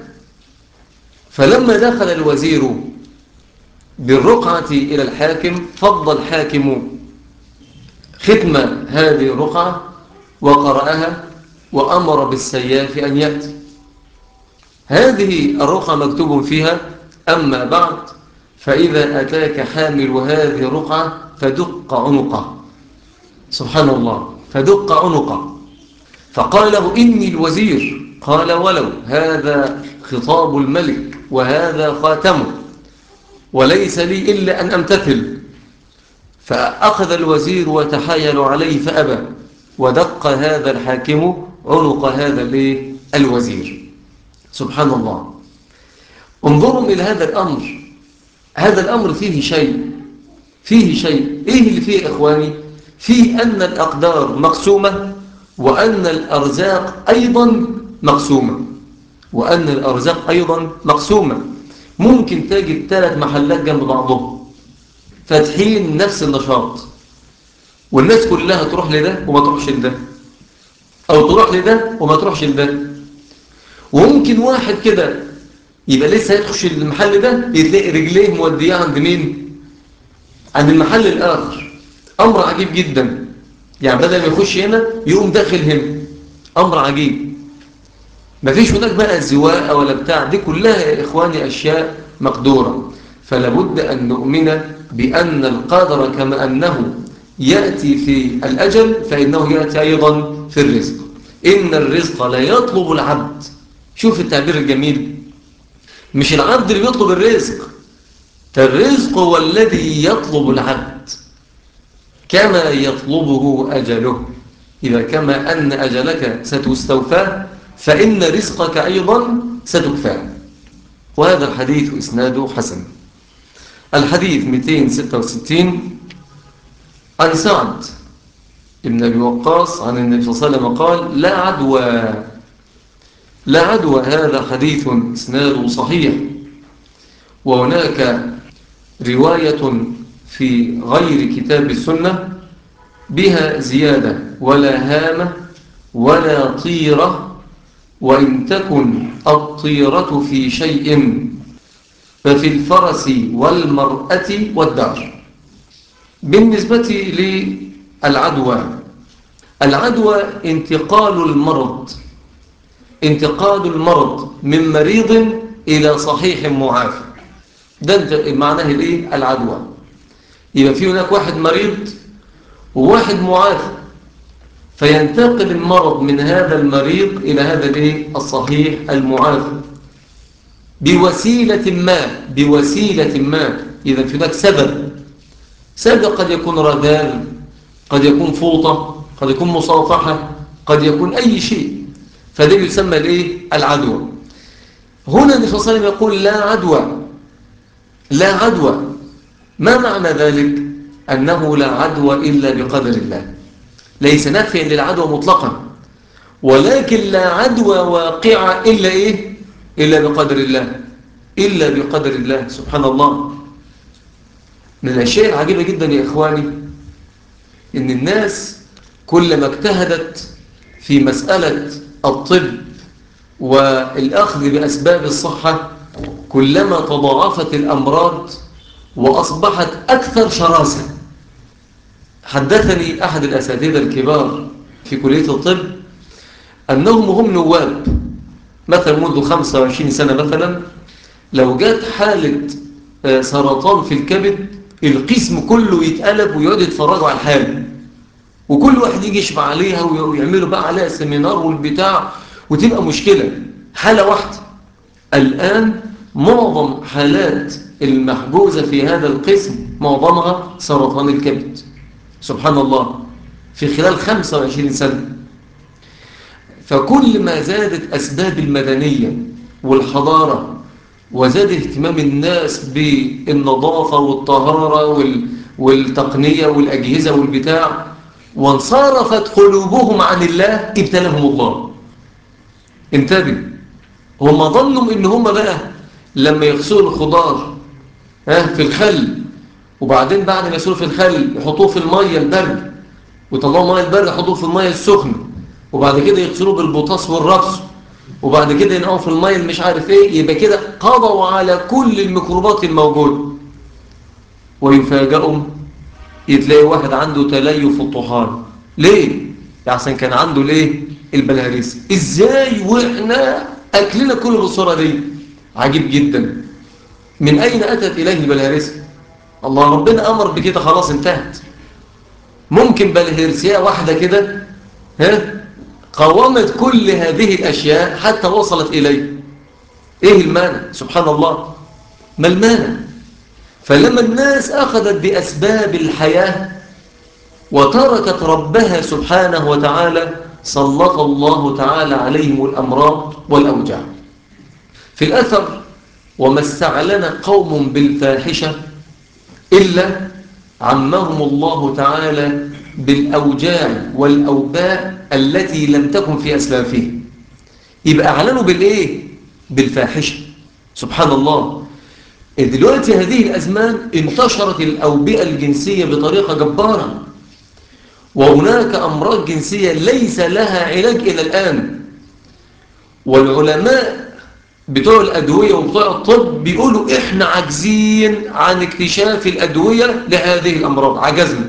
فلما دخل الوزير بالرقعة إلى الحاكم فض الحاكم ختم هذه الرقعة وقرأها وأمر بالسياف أن يأتي. هذه الرقعة مكتوب فيها: أما بعد فإذا أتاك حامل هذه الرقعة فدق عنقه. سبحان الله، فدق عنقه. فقال له: إني الوزير. قال: ولو، هذا خطاب الملك وهذا خاتمه، وليس لي إلا أن أمتثل. فأخذ الوزير وتحايل عليه فأبى، ودق هذا الحاكم عنق هذا الوزير. سبحان الله. انظروا إلى هذا الأمر. هذا الأمر فيه شيء فيه شيء إيه اللي فيه إخواني؟ فيه أن الأقدار مقسومة، وأن الأرزاق أيضا مقسومة وأن الأرزاق أيضا مقسومة ممكن تجد ثلاث محلات جنب بعضهم فاتحين نفس النشاط، والناس كلها تروح لده وما تروحش لده، أو تروح لده وما تروحش لده. وممكن واحد كده يبقى لسه يدخل المحل ده يتلاقي رجليه مودية عند مين؟ عند المحل الآخر. أمر عجيب جدا. يعني بدل ما يخش هنا يقوم داخل هنا. أمر عجيب. ما فيش هناك بقى زواء ولا بتاع، دي كلها يا إخواني أشياء مقدورة. فلابد أن نؤمن بأن القدر كما أنه يأتي في الأجل فإنه يأتي أيضا في الرزق. إن الرزق لا يطلب العبد. شوف التعبير الجميل، مش العبد اللي بيطلب الرزق، فالرزق هو الذي يطلب العبد كما يطلبه أجله. إذا كما أن أجلك ستستوفى فإن رزقك أيضا ستكفى. وهذا الحديث إسناده حسن. الحديث مئتين وستة وستين عن سعد بن أبي وقاص عن النبي صلى الله عليه وسلم قال: لا عدوى. لا عدوى. هذا حديث إسناده صحيح. وهناك رواية في غير كتاب السنة بها زيادة: ولا هامة ولا طيرة، وإن تكن الطيرة في شيء ففي الفرس والمرأة والدار. بالنسبة للعدوى، العدوى انتقال المرض انتقال المرض من مريض إلى صحيح معافى. ده معناه الايه؟ العدوى. يبقى في هناك واحد مريض وواحد معافى، فينتقل المرض من هذا المريض إلى هذا الايه؟ الصحيح المعافى بوسيلة ما بوسيلة ما إذا في هناك سبب سبب قد يكون رذاذ، قد يكون فوطة، قد يكون مصافحة، قد يكون أي شيء، فده يسمى الايه؟ العدوى. هنا النبي صلى الله عليه وسلم يقول: لا عدوى. لا عدوى. ما معنى ذلك؟ أنه لا عدوى إلا بقدر الله. ليس نافيا للعدوى مطلقا، ولكن لا عدوى واقعة إلا إيه؟ إلا بقدر الله. إلا بقدر الله. سبحان الله. من الأشياء العجيبة جدا يا إخواني إن الناس كلما اجتهدت في مسألة الطب والأخذ بأسباب الصحة كلما تضاعفت الأمراض وأصبحت أكثر شراسة. حدثني أحد الأساتذة الكبار في كلية الطب أنهم هم نواب مثلا منذ خمسة وعشرين سنة مثلا، لو جات حالة سرطان في الكبد القسم كله يتقلب ويقعد يتفرجوا على الحالة، وكل واحد يجي يشفع عليها ويعملوا بقى عليها سيمينار والبتاع، وتبقى مشكلة حالة واحدة. الآن معظم حالات المحجوزة في هذا القسم معظمها سرطان الكبد. سبحان الله. في خلال خمسة وعشرين سنة. فكل ما زادت أسباب المدنية والحضارة وزاد اهتمام الناس بالنظافة والطهارة والتقنية والأجهزة والبتاع وانصرفت قلوبهم عن الله ابتلاهم الله. انتبه. هم ظنوا ان هم بقى لما يغسلوا الخضار ها في الخل، وبعدين بعد ما يسيلوا في الخل يحطوه في المية البرد، ويطلعوا مية البرد يحطوه في المية السخنة، وبعد كده يغسلوه بالبوتاص والرفس، وبعد كده ينقعوا في المية اللي مش عارف ايه. يبقى كده قضوا على كل الميكروبات الموجودة. ويفاجئوا يتلاقي واحد عنده تليف في الطحال. ليه؟ عشان كان عنده ليه؟ البلهارسيا. ازاي واحنا اكلنا كله بالصورة دي؟ عجيب جدا. من اين اتت اليه البلهارسيا؟ الله ربنا امر بكده، خلاص انتهت. ممكن بلهارسيا واحدة كده ها قاومت كل هذه الاشياء حتى وصلت اليه. ايه المانع؟ سبحان الله، ما المانع؟ فلما الناس اخذت باسباب الحياة وتركت ربها سبحانه وتعالى، سلط الله تعالى عليهم الأمراض والأوجاع. في الأثر: وما استعلن قوم بالفاحشة إلا عمهم الله تعالى بالأوجاع والأوباء التي لم تكن في أسلافهم. يبقى أعلنوا بالإيه؟ بالفاحشة. سبحان الله. دلوقتي هذه الأزمان انتشرت الأوبئة الجنسية بطريقة جبارة، وهناك أمراض جنسية ليس لها علاج إلى الآن، والعلماء بتوع الأدوية وبتوع الطب بيقولوا إحنا عاجزين عن اكتشاف الأدوية لهذه الأمراض، عجزنا.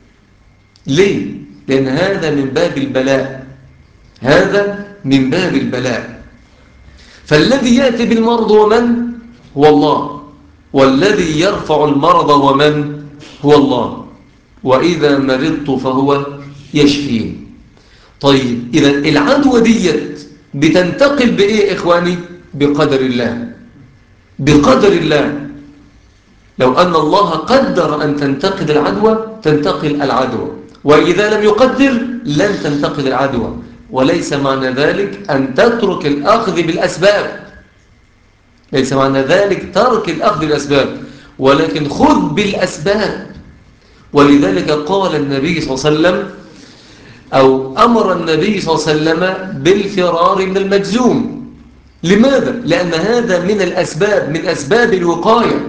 ليه؟ لأن هذا من باب البلاء، هذا من باب البلاء. فالذي يأتي بالمرض ومن؟ هو الله. والذي يرفع المرض ومن؟ هو الله. وإذا مرضت فهو يشفين. طيب إذا العدوى ديت بتنتقل بإيه إخواني؟ بقدر الله، بقدر الله. لو أن الله قدر أن تنتقل العدوى تنتقل العدوى، وإذا لم يقدر لن تنتقل العدوى. وليس معنى ذلك أن تترك الأخذ بالأسباب، ليس معنى ذلك ترك الأخذ بالأسباب، ولكن خذ بالأسباب. ولذلك قال النبي صلى الله عليه وسلم، أو أمر النبي صلى الله عليه وسلم بالفرار من المجزوم. لماذا؟ لأن هذا من الأسباب، من أسباب الوقاية،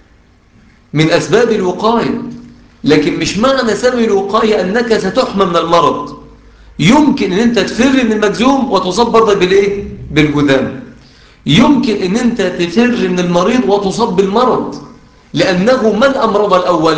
من أسباب الوقاية. لكن مش معنى سبب الوقاية أنك ستحمى من المرض. يمكن أن أنت تفر من المجزوم وتصاب برضك بالإيه؟ بالجذام. يمكن أن أنت تفر من المريض وتصاب بالمرض، لأنه من أمرض الأول؟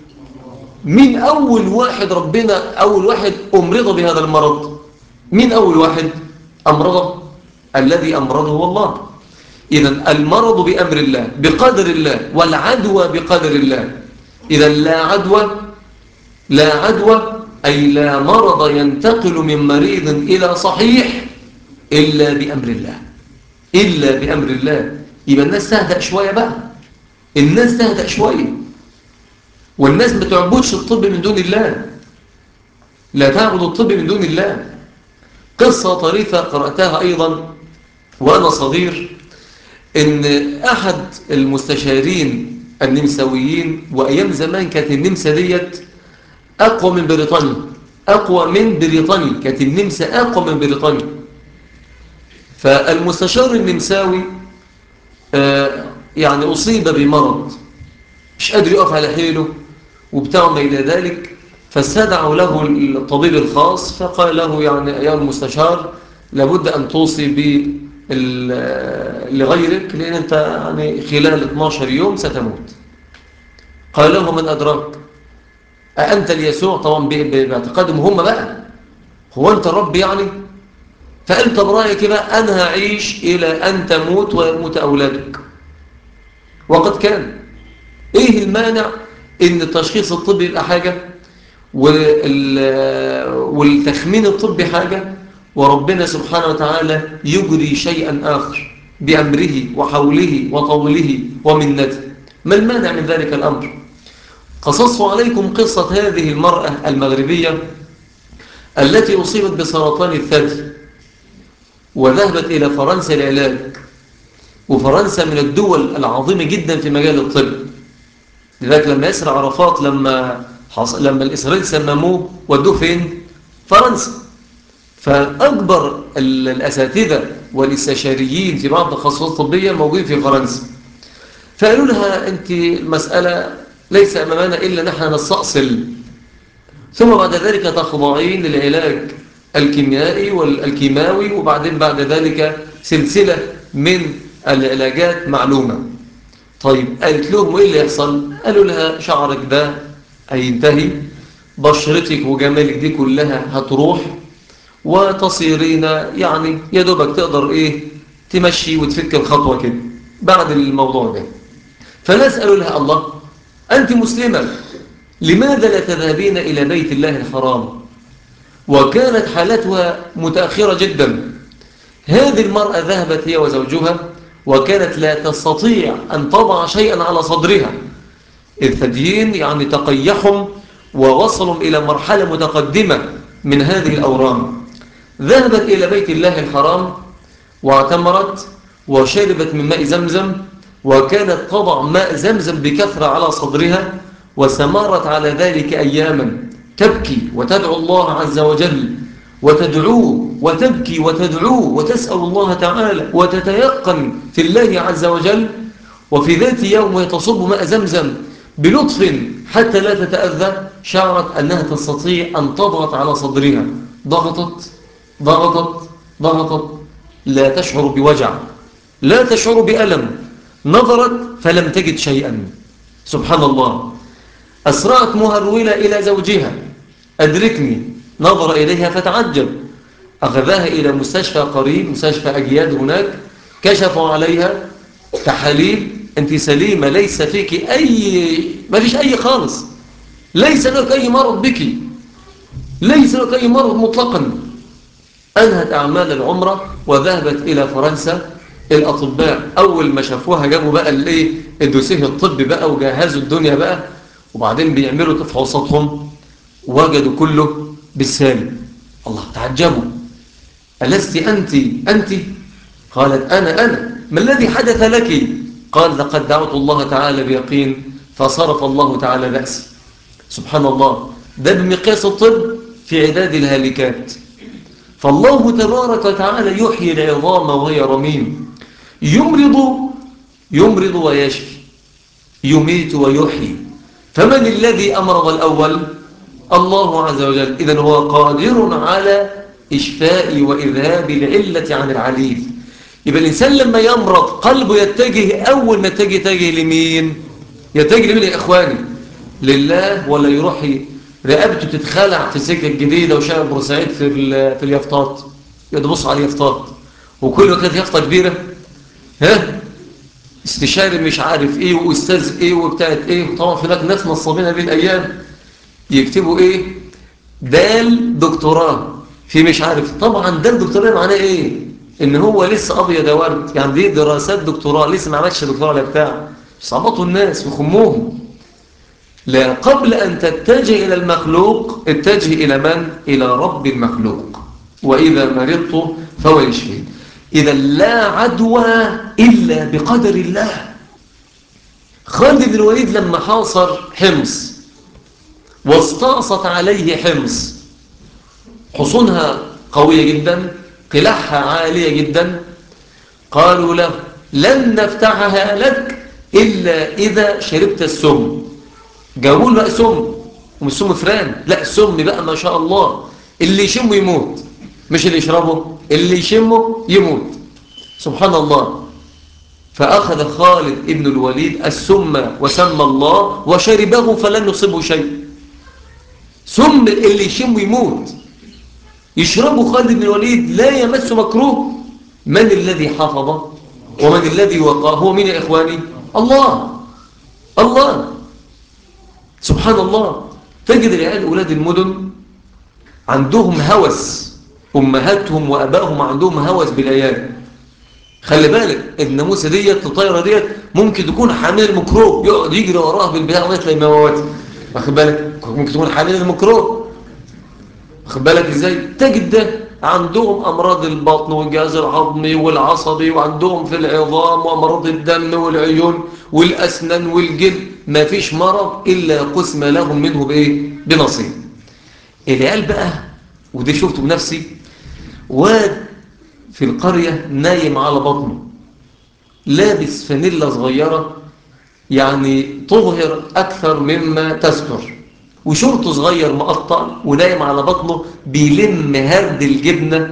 مين أول واحد ربنا أول واحد أمرض بهذا المرض؟ مين أول واحد أمرضه؟ الذي أمرضه هو الله. إذن المرض بأمر الله بقدر الله، والعدوى بقدر الله. إذن لا عدوى، لا عدوى أي لا مرض ينتقل من مريض إلى صحيح إلا بأمر الله، إلا بأمر الله. يبقى الناس تهدأ شوية بقى، الناس تهدأ شوية. والناس ما تعبدش الطب من دون الله، لا تعبد الطب من دون الله. قصة طريفة قرأتها أيضا وأنا صغير، إن أحد المستشارين النمساويين، وأيام زمان كانت النمسا ديت أقوى من بريطانيا، أقوى من بريطانيا، كانت النمسا أقوى من بريطانيا. فالمستشار النمساوي آه يعني أصيب بمرض، مش قادر يقف على حيله وبتاع ما إلى ذلك. فاستدعوا له الطبيب الخاص فقال له يعني يا المستشار لابد أن توصي لغيرك، لأن أنت يعني خلال اثناشر يوم ستموت. قال له من أدراك؟ أأنت ليسوع؟ طبعا باعتقادهم هم بقى، هو أنت الرب يعني؟ فقال طب رأيك بقى أنا هعيش إلى أن تموت ويموت أولادك. وقد كان. إيه المانع إن التشخيص الطبي يبقى حاجة والتخمين الطبي حاجة، وربنا سبحانه وتعالى يجري شيئا آخر بأمره وحوله وطوله ومنته. ما المانع من ذلك الأمر؟ قصصت عليكم قصة هذه المرأة المغربية التي أصيبت بسرطان الثدي وذهبت إلى فرنسا للعلاج. وفرنسا من الدول العظيمة جدا في مجال الطب. لذلك لما ياسر عرفات لما لما الإسرائيل سمموه ودوه فين؟ فرنسا. فأكبر الأساتذة والاستشاريين في بعض التخصصات الطبية موجودين في فرنسا. فقالوا لها أنت المسألة ليس أمامنا إلا نحن نستأصل، ثم بعد ذلك تخضعين للعلاج الكيميائي والكيماوي، وبعدين بعد ذلك سلسلة من العلاجات معلومة. طيب قالت لهم إيه اللي يحصل؟ قالوا لها شعرك ده هينتهي، بشرتك وجمالك دي كلها هتروح، وتصيرين يعني يا دوبك تقدر إيه تمشي وتفك الخطوة كده بعد الموضوع ده. فناس قالوا لها الله، أنت مسلمة، لماذا لا تذهبين إلى بيت الله الحرام؟ وكانت حالتها متأخرة جدا. هذه المرأة ذهبت هي وزوجها، وكانت لا تستطيع أن تضع شيئا على صدرها، الثديين يعني تقيحهم ووصلوا إلى مرحلة متقدمة من هذه الأورام. ذهبت إلى بيت الله الحرام واعتمرت وشربت من ماء زمزم، وكانت تضع ماء زمزم بكثرة على صدرها، واستمرت على ذلك أياما تبكي وتدعو الله عز وجل، وتدعوه وتبكي وتدعوه وتسأل الله تعالى وتتيقن في الله عز وجل. وفي ذات يوم وهي تصب ماء زمزم بلطف حتى لا تتأذى، شعرت أنها تستطيع أن تضغط على صدرها، ضغطت ضغطت ضغطت، لا تشعر بوجع، لا تشعر بألم، نظرت فلم تجد شيئا. سبحان الله. أسرعت مهرولة إلى زوجها، أدركني، نظر إليها فتعجب، أخذها إلى مستشفى قريب، مستشفى أجياد هناك، كشفوا عليها تحاليل، أنت سليمة، ليس فيك أي، ما فيش أي خالص، ليس لك أي مرض بك، ليس لك أي مرض مطلقا. أنهت أعمال العمرة وذهبت إلى فرنسا. الأطباء أول ما شافوها جابوا بقى الإيه الدوسيه الطبي بقى وجهزوا الدنيا بقى، وبعدين بيعملوا تفحوصاتهم وجدوا كله بالسالب. الله، تعجبوا، ألست أنت أنت؟ قالت أنا أنا. ما الذي حدث لك؟ قال لقد دعوت الله تعالى بيقين فصرف الله تعالى بأسي. سبحان الله. ده بمقياس الطب في عداد الهالكات. فالله تبارك وتعالى يحيي العظام وهي رميم، يمرض يمرض ويشفي، يميت ويحيي. فمن الذي أمرض الأول؟ الله عز وجل. إذن هو قادر على إشفاء وإذهاب العلة عن العليل. يبقى الإنسان لما يمرض قلبه يتجه، أول ما يتجه يتجه لمين؟ يتجه لمين يا إخواني؟ لله، ولا يروح رقبته تتخلع في سكة جديدة وشايف بورسعيد في في اليافطات، يبص على اليافطات وكل وقت يافطة كبيرة، ها استشاري مش عارف ايه واستاذ ايه وبتاعت ايه. طبعا في هناك ناس نصابين هذه الايام يكتبوا ايه دال دكتوراه في مش عارف. طبعا دال دكتوراه معناه ايه؟ ان هو لسه ابيض ورد، يعني دي دراسات دكتوراه، لسه ما عملش دكتوراه ولا بتاع. صعبطوا الناس وخموهم. لا، قبل أن تتجه إلى المخلوق اتجه إلى من؟ إلى رب المخلوق. وإذا مرضت فهو يشفي. إذا لا عدوى إلا بقدر الله. خالد بن الوليد لما حاصر حمص واستعصت عليه حمص، حصونها قوية جدا، قلاعها عالية جدا، قالوا له لن نفتحها لك إلا إذا شربت السم. جابوا له بقى سم، ومش سم فران، لا سم بقى ما شاء الله، اللي يشمه يموت، مش اللي يشربه، اللي يشمه يموت. سبحان الله. فأخذ خالد ابن الوليد السم وسمى الله وشربه فلن يصيبه شيء. سم اللي يشمه يموت، يشربه خالد بن الوليد لا يمس مكروه. من الذي حفظه ومن الذي وقاه؟ هو مين يا إخواني؟ الله. الله سبحان الله. تجد العيال أولاد المدن عندهم هوس، أمهاتهم وأبائهم عندهم هوس بالعيال. خلي بالك الناموسة ديت الطائرة ديت ممكن تكون حامل الميكروب، يقعد يجري وراها بالبتاع لغاية لا يموتها. واخد بالك؟ ممكن تكون حامل الميكروب. واخد بالك ازاي؟ تجد ده عندهم أمراض البطن والجهاز الهضمي والعصبي، وعندهم في العظام وأمراض الدم والعيون والأسنان والجلد. ما فيش مرض إلا قسم لهم منه بإيه؟ بنصيب. العيال بقى، ودي شفته بنفسي، واد في القرية نايم على بطنه، لابس فانيلا صغيرة يعني تظهر أكثر مما تستر، وشورته صغير مقطع ونايم على بطنه بيلم هرد الجبنة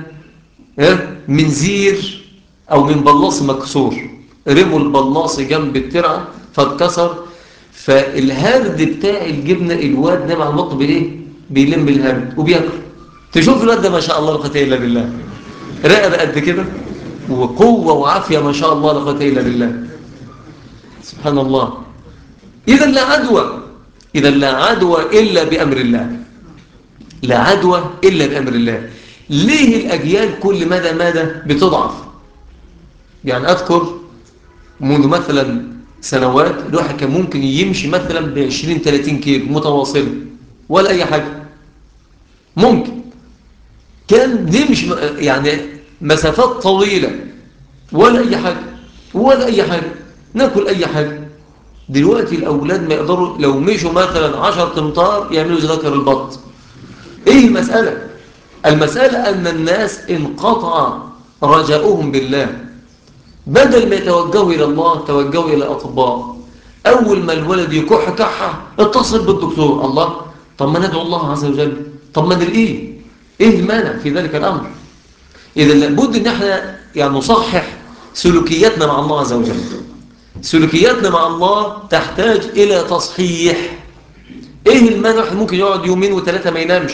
من زير أو من بلاص مكسور، رموا البلاص جنب الترعة فاتكسر، فالهرد بتاع الجبنة الواد نايم على بطنه بإيه؟ بيلم الهرد وبياكل. تشوف الواد ده ما شاء الله لا قوة إلا بالله، رقبة قد كده وقوة وعافية ما شاء الله لا قوة إلا بالله، سبحان الله. إذا لا عدوى، إذا لا عدوى إلا بأمر الله، لا عدوى إلا بأمر الله. ليه الأجيال كل مدى مدى بتضعف؟ يعني أذكر منذ مثلا سنوات الواحد كان ممكن يمشي مثلا بعشرين ثلاثين كيلو متواصلة ولا أي حاجة، ممكن كان نمشي يعني مسافات طويلة ولا أي حاجة ولا أي حاجة، ناكل أي حاجة. دلوقتي الأولاد ما يقدروا لو مشوا مثلا عشر امتار يعملوا زي ذكر البط. إيه المسألة؟ المسألة أن الناس انقطع رجاؤهم بالله، بدل ما يتوجهوا إلى الله توجهوا إلى أطباء. أول ما الولد يكح كحة اتصل بالدكتور، الله طب ما ندعو الله عز وجل، طب ما نلقيه، إيه المانع في ذلك الأمر؟ إذا لابد أن احنا يعني نصحح سلوكياتنا مع الله عز وجل. سلوكياتنا مع الله تحتاج إلى تصحيح. إيه المانع؟ ممكن يقعد يومين وثلاثة ما ينامش،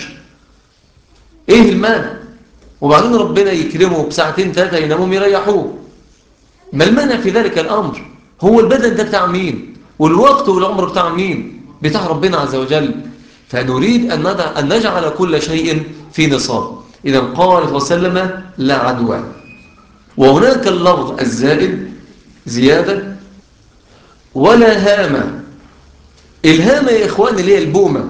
إيه المانع؟ وبعدين ربنا يكرمه بساعتين ثلاثة ينامهم يريحوه، ما المانع في ذلك الأمر؟ هو البدن ده بتاع مين؟ والوقت والعمر بتاع مين؟ بتاع ربنا عز وجل. فنريد أن, أن نجعل كل شيء في نصاب. إذا قال صلى الله عليه وسلم لا عدوى. وهناك اللفظ الزائد زيادة ولا هامة. الهامة يا إخواني اللي هي البومة،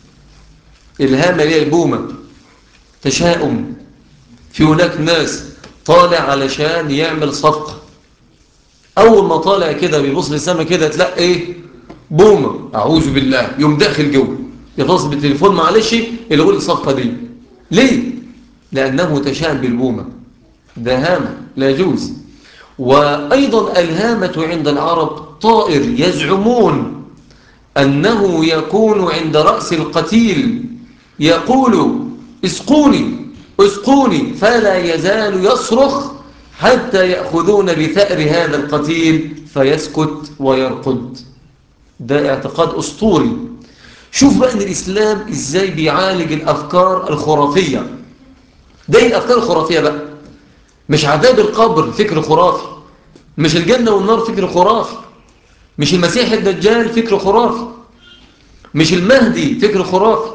الهامة اللي هي البومة، تشاؤم. في هناك ناس طالع علشان يعمل صفقة، أول ما طالع كده بيبص للسما كده تلاقي إيه؟ بومة، أعوذ بالله، يوم داخل جوه يتصل بالتليفون معلش اللي يقول الصفقة دي ليه؟ لأنه تشاءم بالبومة، ده هامة لا يجوز. وأيضا الهامة عند العرب طائر يزعمون أنه يكون عند رأس القتيل يقول اسقوني اسقوني، فلا يزال يصرخ حتى يأخذون بثأر هذا القتيل فيسكت ويرقد. ده اعتقاد أسطوري. شوف بقى ان الإسلام ازاي بيعالج الأفكار الخرافية. ده الأفكار الخرافية بقى، مش عذاب القبر فكر خرافي، مش الجنة والنار فكر خرافي، مش المسيح الدجال فكر خرافي، مش المهدي فكر خرافي،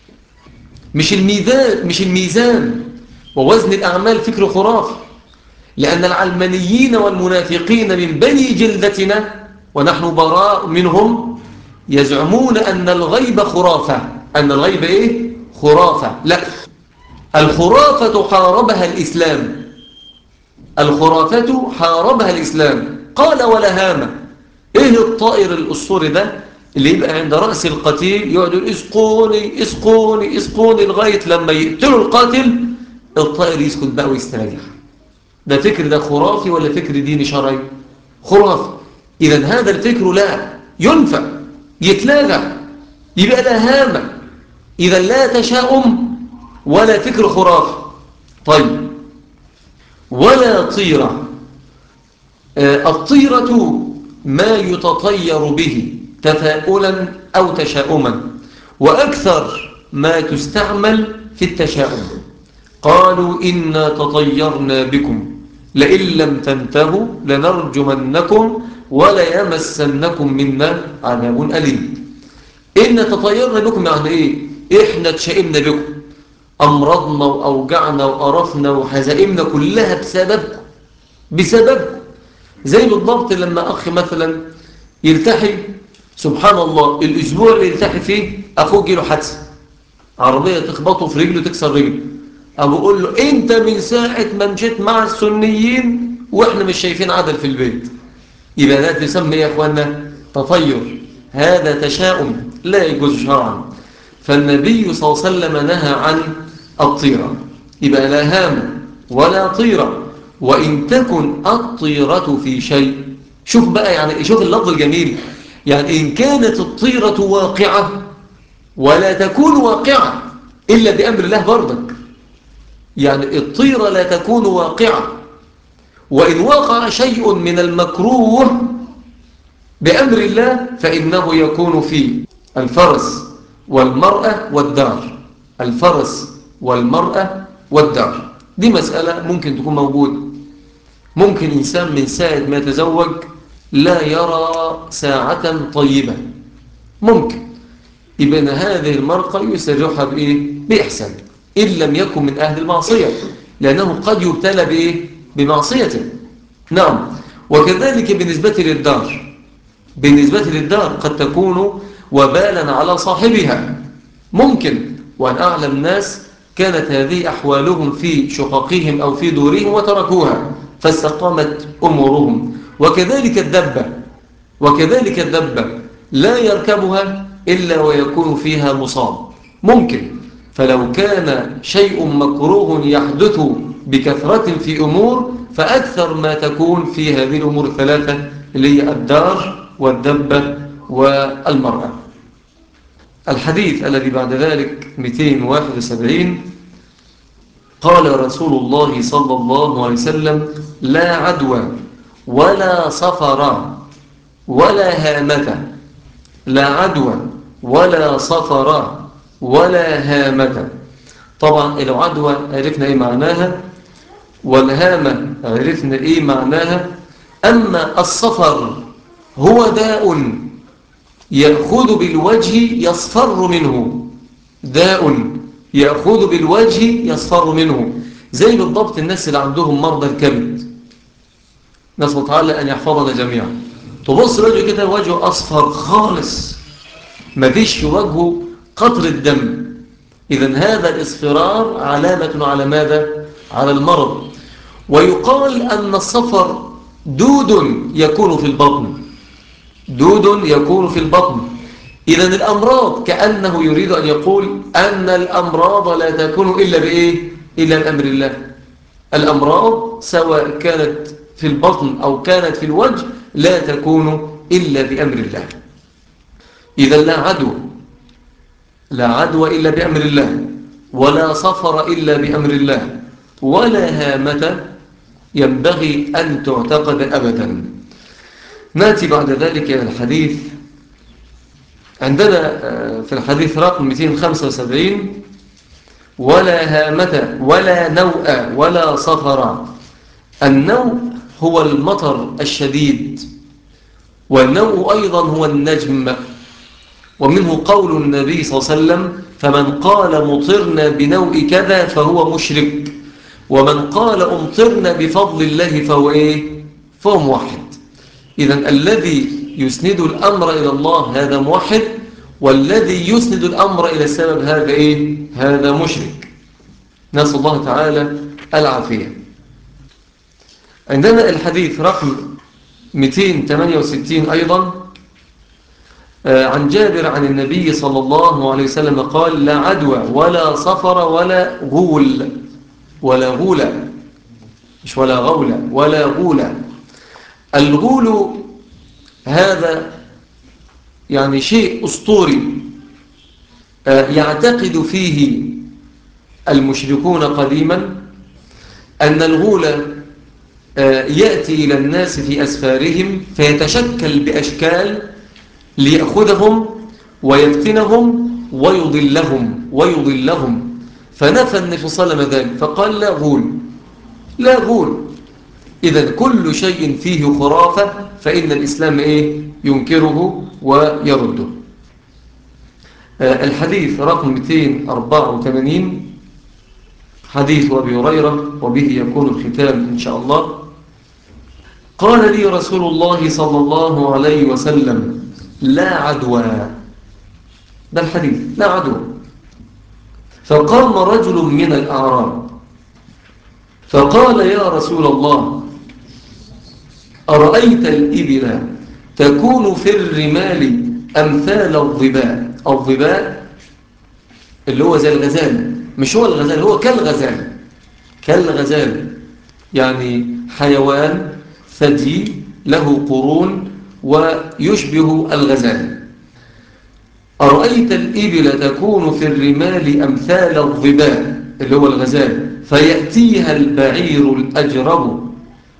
مش الميزان مش الميزان ووزن الأعمال فكر خرافي. لأن العلمانيين والمنافقين من بني جلدتنا ونحن براء منهم يزعمون أن الغيب خرافة. أن الغيب إيه؟ خرافة. لا، الخرافة حاربها الإسلام، الخرافة حاربها الإسلام. قال ولا هامة. إيه الطائر الأسطوري ده اللي يبقى عند رأس القتيل يقعد يقول اسقوني اسقوني اسقوني لغاية لما يقتلوا القاتل الطائر يسكت بقى ويستريح؟ ده فكر ده خرافي ولا فكر ديني شرعي؟ خرافي. إذا هذا الفكر لا ينفع، يتلاغى، يبقى لا هامة. إذا لا تشاؤم ولا فكر خرافي. طيب، ولا طيرة. آه الطيرة ما يتطير به تفاؤلا أو تشاؤما، وأكثر ما تستعمل في التشاؤم. قالوا إنا تطيرنا بكم لئن لم تنتهوا لنرجمنكم وليمسنكم منا عذاب أليم. إن تطيرنا بكم يعني إيه؟ إحنا تشائمنا بكم، أمراضنا وأوجعنا وقرفنا وحزائمنا كلها بسببكم، بسببكم. زي بالضبط لما أخي مثلا يلتحي، سبحان الله، الأسبوع اللي يلتحي فيه أخوه جيله حادثة عربية تخبطه في رجله تكسر رجله، أبو أقول له أنت من ساعة ما مشيت مع السنيين وإحنا مش شايفين عدل في البيت. يبقى ده تسمى يا أخوانا تطير، هذا تشاؤم لا يجوز شرعا. فالنبي صلى الله عليه وسلم نهى عن الطيرة. يبقى لا هام ولا طيرة. وإن تكن الطيرة في شيء، شوف بقى يعني، شوف اللفظ الجميل، يعني إن كانت الطيرة واقعة ولا تكون واقعة إلا بأمر الله برضك، يعني الطيرة لا تكون واقعة، وإن وقع شيء من المكروه بأمر الله فإنه يكون في الفرس والمرأة والدار. الفرس والمرأة والدار دي مسألة ممكن تكون موجودة. ممكن إنسان من ساعة ما يتزوج لا يرى ساعة طيبة، ممكن يبقى هذه المرأة يسرحها بإيه؟ بإحسان، إن لم يكن من أهل المعصية، لأنه قد يبتلى بإيه؟ بمعصيته. نعم. وكذلك بالنسبة للدار، بالنسبة للدار قد تكون وبالا على صاحبها، ممكن. وأن أعلم ناس كانت هذه أحوالهم في شققهم أو في دورهم وتركوها فاستقامت أمورهم. وكذلك الدبة، وكذلك الدبة لا يركبها إلا ويكون فيها مصاب، ممكن. فلو كان شيء مكروه يحدث بكثرة في أمور فأكثر ما تكون في هذه الأمور الثلاثة اللي هي الدار والدبة والمرأة. الحديث الذي بعد ذلك مئتين وواحد وسبعين، قال رسول الله صلى الله عليه وسلم: لا عدوى ولا صفر ولا هامة. لا عدوى ولا صفر ولا هامة. طبعا العدوى عرفنا ايه معناها، والهامة عرفنا ايه معناها. أما الصفر هو داء يأخذ بالوجه يصفر منه، داء يأخذ بالوجه يصفر منه، زي بالضبط الناس اللي عندهم مرضى الكبد، نسأل الله تعالى أن يحفظنا جميعا. تبص وجهه كده وجهه أصفر خالص، ما فيش في وجهه قطر الدم. إذن هذا الإصفرار علامة على ماذا؟ على المرض. ويقال أن الصفر دود يكون في البطن، دود يكون في البطن. إذن الأمراض كأنه يريد أن يقول أن الأمراض لا تكون إلا بإيه؟ إلا بأمر الله. الأمراض سواء كانت في البطن أو كانت في الوجه لا تكون إلا بأمر الله. إذن لا عدوى، لا عدوى إلا بأمر الله، ولا صفر إلا بأمر الله، ولا هامة ينبغي أن تعتقد أبدا. نأتي بعد ذلك إلى الحديث. عندنا في الحديث رقم مئتين وخمسة وسبعين: ولا هامة ولا نوء ولا صفر. النوء هو المطر الشديد، والنوء أيضا هو النجم. ومنه قول النبي صلى الله عليه وسلم: فمن قال مطرنا بنوء كذا فهو مشرك، ومن قال أمطرنا بفضل الله فهو إيه؟ فهو موحد. إذن الذي يسند الأمر إلى الله هذا موحد، والذي يسند الأمر إلى السبب هذا إيه؟ هذا مشرك. نسأل الله تعالى العافية. عندنا الحديث رقم مئتين وثمانية وستين أيضا عن جابر عن النبي صلى الله عليه وسلم قال: لا عدوى ولا صفر ولا غول. ولا غولة، مش ولا غولة، ولا غولة. الغول هذا يعني شيء أسطوري يعتقد فيه المشركون قديما أن الغول يأتي إلى الناس في أسفارهم فيتشكل بأشكال ليأخذهم ويفتنهم ويضلهم ويضلهم. فنفى النبي صلى الله عليه وسلم ذلك فقال: لا غول، لا غول. إذن كل شيء فيه خرافة فإن الإسلام إيه؟ ينكره ويرده. الحديث رقم مئتين وأربعة وثمانين حديث أبي هريرة، وبه يكون الختام إن شاء الله. قال لي رسول الله صلى الله عليه وسلم: لا عدوى. ده الحديث، لا عدوى. فقام رجل من الأعراب فقال: يا رسول الله، أرأيت الإبل تكون في الرمال أمثال الظباء. الظباء اللي هو زي الغزال، مش هو الغزال، هو كالغزال، كالغزال يعني حيوان ثدي له قرون ويشبه الغزال. أرأيت الإبل تكون في الرمال أمثال الظباء اللي هو الغزال، فيأتيها البعير الأجرب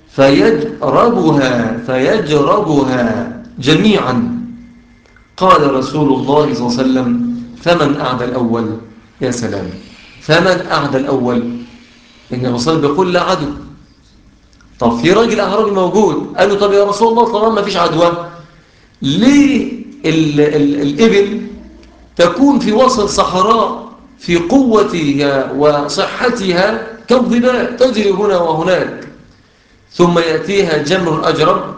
فيجربها فيجربها جميعا. قال رسول الله صلى الله عليه وسلم: فمن أعدى الأول؟ يا سلام، فمن أعدى الأول؟ إن الرسول بيقول لا عدو. طب في راجل أعرابي موجود، قال له: طب يا رسول الله طالما ما فيش عدوى، ليه ال ال الإبل تكون في وسط صحراء في قوتها وصحتها كالظباء تجري هنا وهناك، ثم يأتيها جمر أجرب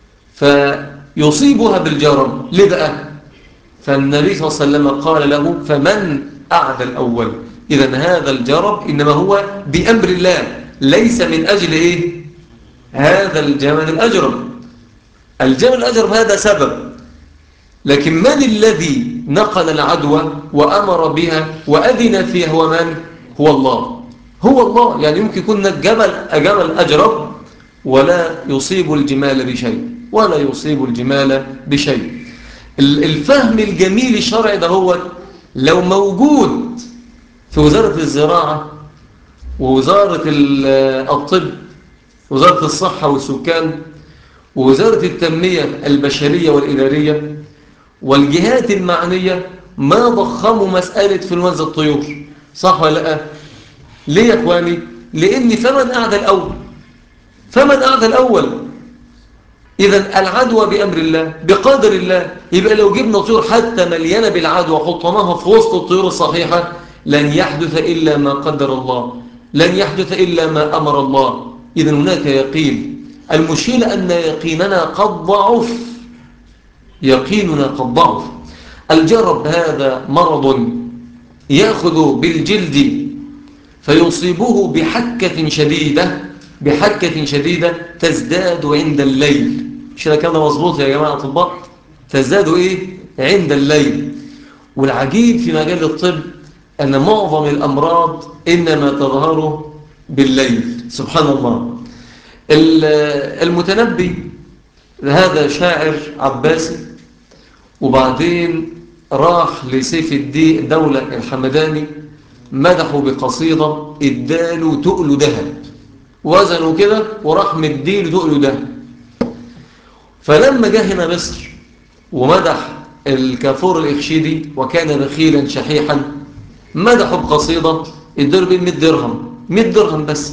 فيصيبها بالجرب؟ ليه بقى؟ فالنبي صلى الله عليه وسلم قال له: فمن أعدى الأول؟ إذن هذا الجرب إنما هو بأمر الله، ليس من أجل إيه؟ هذا الجمل الأجرب. الجمل الأجرب هذا سبب، لكن من الذي نقل العدوى وأمر بها وأذن فيها؟ هو من؟ هو الله. هو الله. يعني يمكن يكون الجمل أجمل أجرب ولا يصيب الجمال بشيء، ولا يصيب الجمال بشيء. الفهم الجميل الشرعي ده هو لو موجود في وزارة الزراعة ووزارة الطب، وزارة الصحة والسكان، ووزارة التنمية البشرية والإدارية والجهات المعنية، ما ضخموا مسألة فلونزا الطيور. صح ولا لا؟ ليه يا أخواني؟ لأن فمن أعدى الأول؟ فمن أعدى الأول؟ إذن العدوى بأمر الله بقدر الله. يبقى لو جبنا طيور حتى مليانة بالعدوى وحطناها في وسط الطيور الصحيحة لن يحدث إلا ما قدر الله، لن يحدث إلا ما أمر الله. إذن هناك يقين. المشكلة أن يقيننا قد ضعف، يقيننا قد ضعف. الجرب هذا مرض يأخذ بالجلد فيصيبه بحكة شديدة، بحكة شديدة تزداد عند الليل. مش ده كده مظبوط يا جماعة أطباء؟ تزداد إيه؟ عند الليل. والعجيب في مجال الطب أن معظم الأمراض إنما تظهر بالليل. سبحان الله. المتنبي هذا شاعر عباسي، وبعدين راح لسيف الدين الدولة الحمداني، مدحه بقصيدة اداله تقله ذهب، وزنه كده وراح مديله تقله ذهب. فلما جه هنا مصر ومدح الكافور الإخشيدي وكان بخيلا شحيحا، مدحه بقصيدة اداله بيه مئة درهم، مئة درهم بس.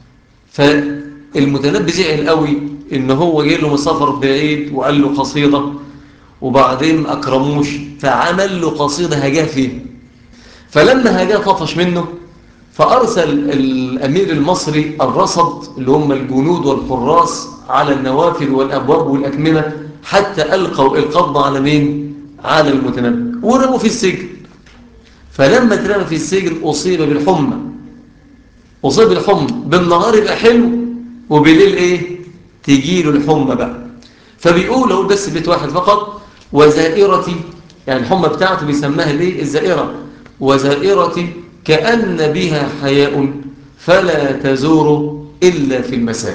فالمتنبي زعل قوي ان هو جاي له من سفر بعيد وقال له قصيدة وبعدين ما أكرموش، فعمل له قصيدة هجاه فيه. فلما هجاه طفش منه، فأرسل الأمير المصري الرصد اللي هم الجنود والحراس على النوافذ والأبواب والأكمنة حتى ألقوا القبض على مين؟ على المتنبي، ورموا في السجن. فلما ترمى في السجن أصيب بالحمى، أصيب بالحمى. بالنهار يبقى حلو وبالليل إيه؟ تجيله الحمى بقى. فبيقول له بس بيت واحد فقط: وزائرتي، يعني الحمى بتاعته بيسماها ليه؟ الزائرة. وزائرتي كأن بها حياء فلا تزور إلا في المساء.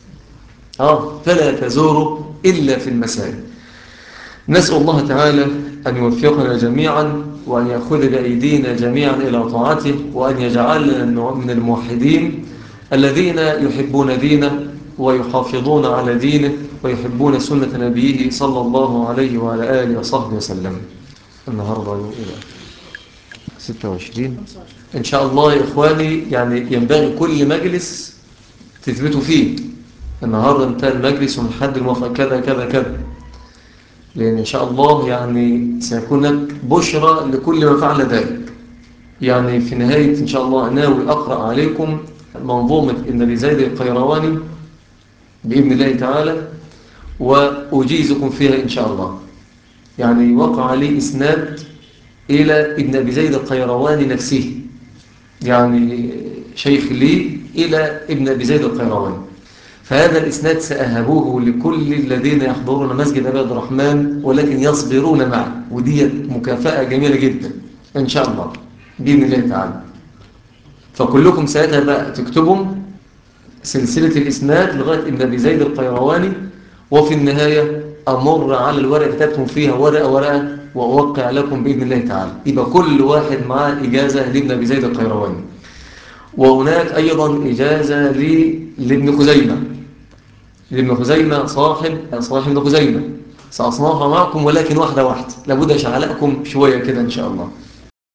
آه فلا تزور إلا في المساء. نسأل الله تعالى أن يوفقنا جميعا، وأن يأخذ بأيدينا جميعا إلى طاعته، وأن يجعلنا من الموحدين الذين يحبون دينه ويحافظون على دينه ويحبون سنة نبيه صلى الله عليه وعلى آله وصحبه وسلم. النهاردة يوم إلى ستة وعشرين إن شاء الله يا إخواني. يعني ينبغي كل مجلس تثبتوا فيه النهاردة انتهى المجلس ومحد الموافق كذا كذا كذا، لأن إن شاء الله يعني سيكون لك بشرى لكل من فعل ذلك. يعني في نهاية إن شاء الله ناوي أقرأ عليكم منظومة ابن أبي زيد القيرواني بإذن الله تعالى، وأجيزكم فيها إن شاء الله. يعني وقع لي إسناد إلى ابن أبي زيد القيرواني نفسه، يعني شيخ لي إلى ابن أبي زيد القيرواني. فهذا الإسناد سأهبوه لكل الذين يحضرون مسجد أبي عبد الرحمن ولكن يصبرون معه، ودي مكافأة جميلة جدا إن شاء الله بإذن الله تعالى. فكلكم ساعتها بقى تكتبهم سلسلة الإسناد لغاية ابن أبي زيد القيرواني، وفي النهاية أمر على الورقة كتابتهم فيها ورقة ورقة وأوقع لكم بإذن الله تعالى. يبقى كل واحد معاه إجازة لابن أبي زيد القيرواني. وهناك أيضا إجازة لابن خزيمة. لابن خزيمة صاحب صاحب ابن خزيمة، سأصنعها معكم ولكن واحدة واحدة، لابد أشعلكم شوية كده إن شاء الله.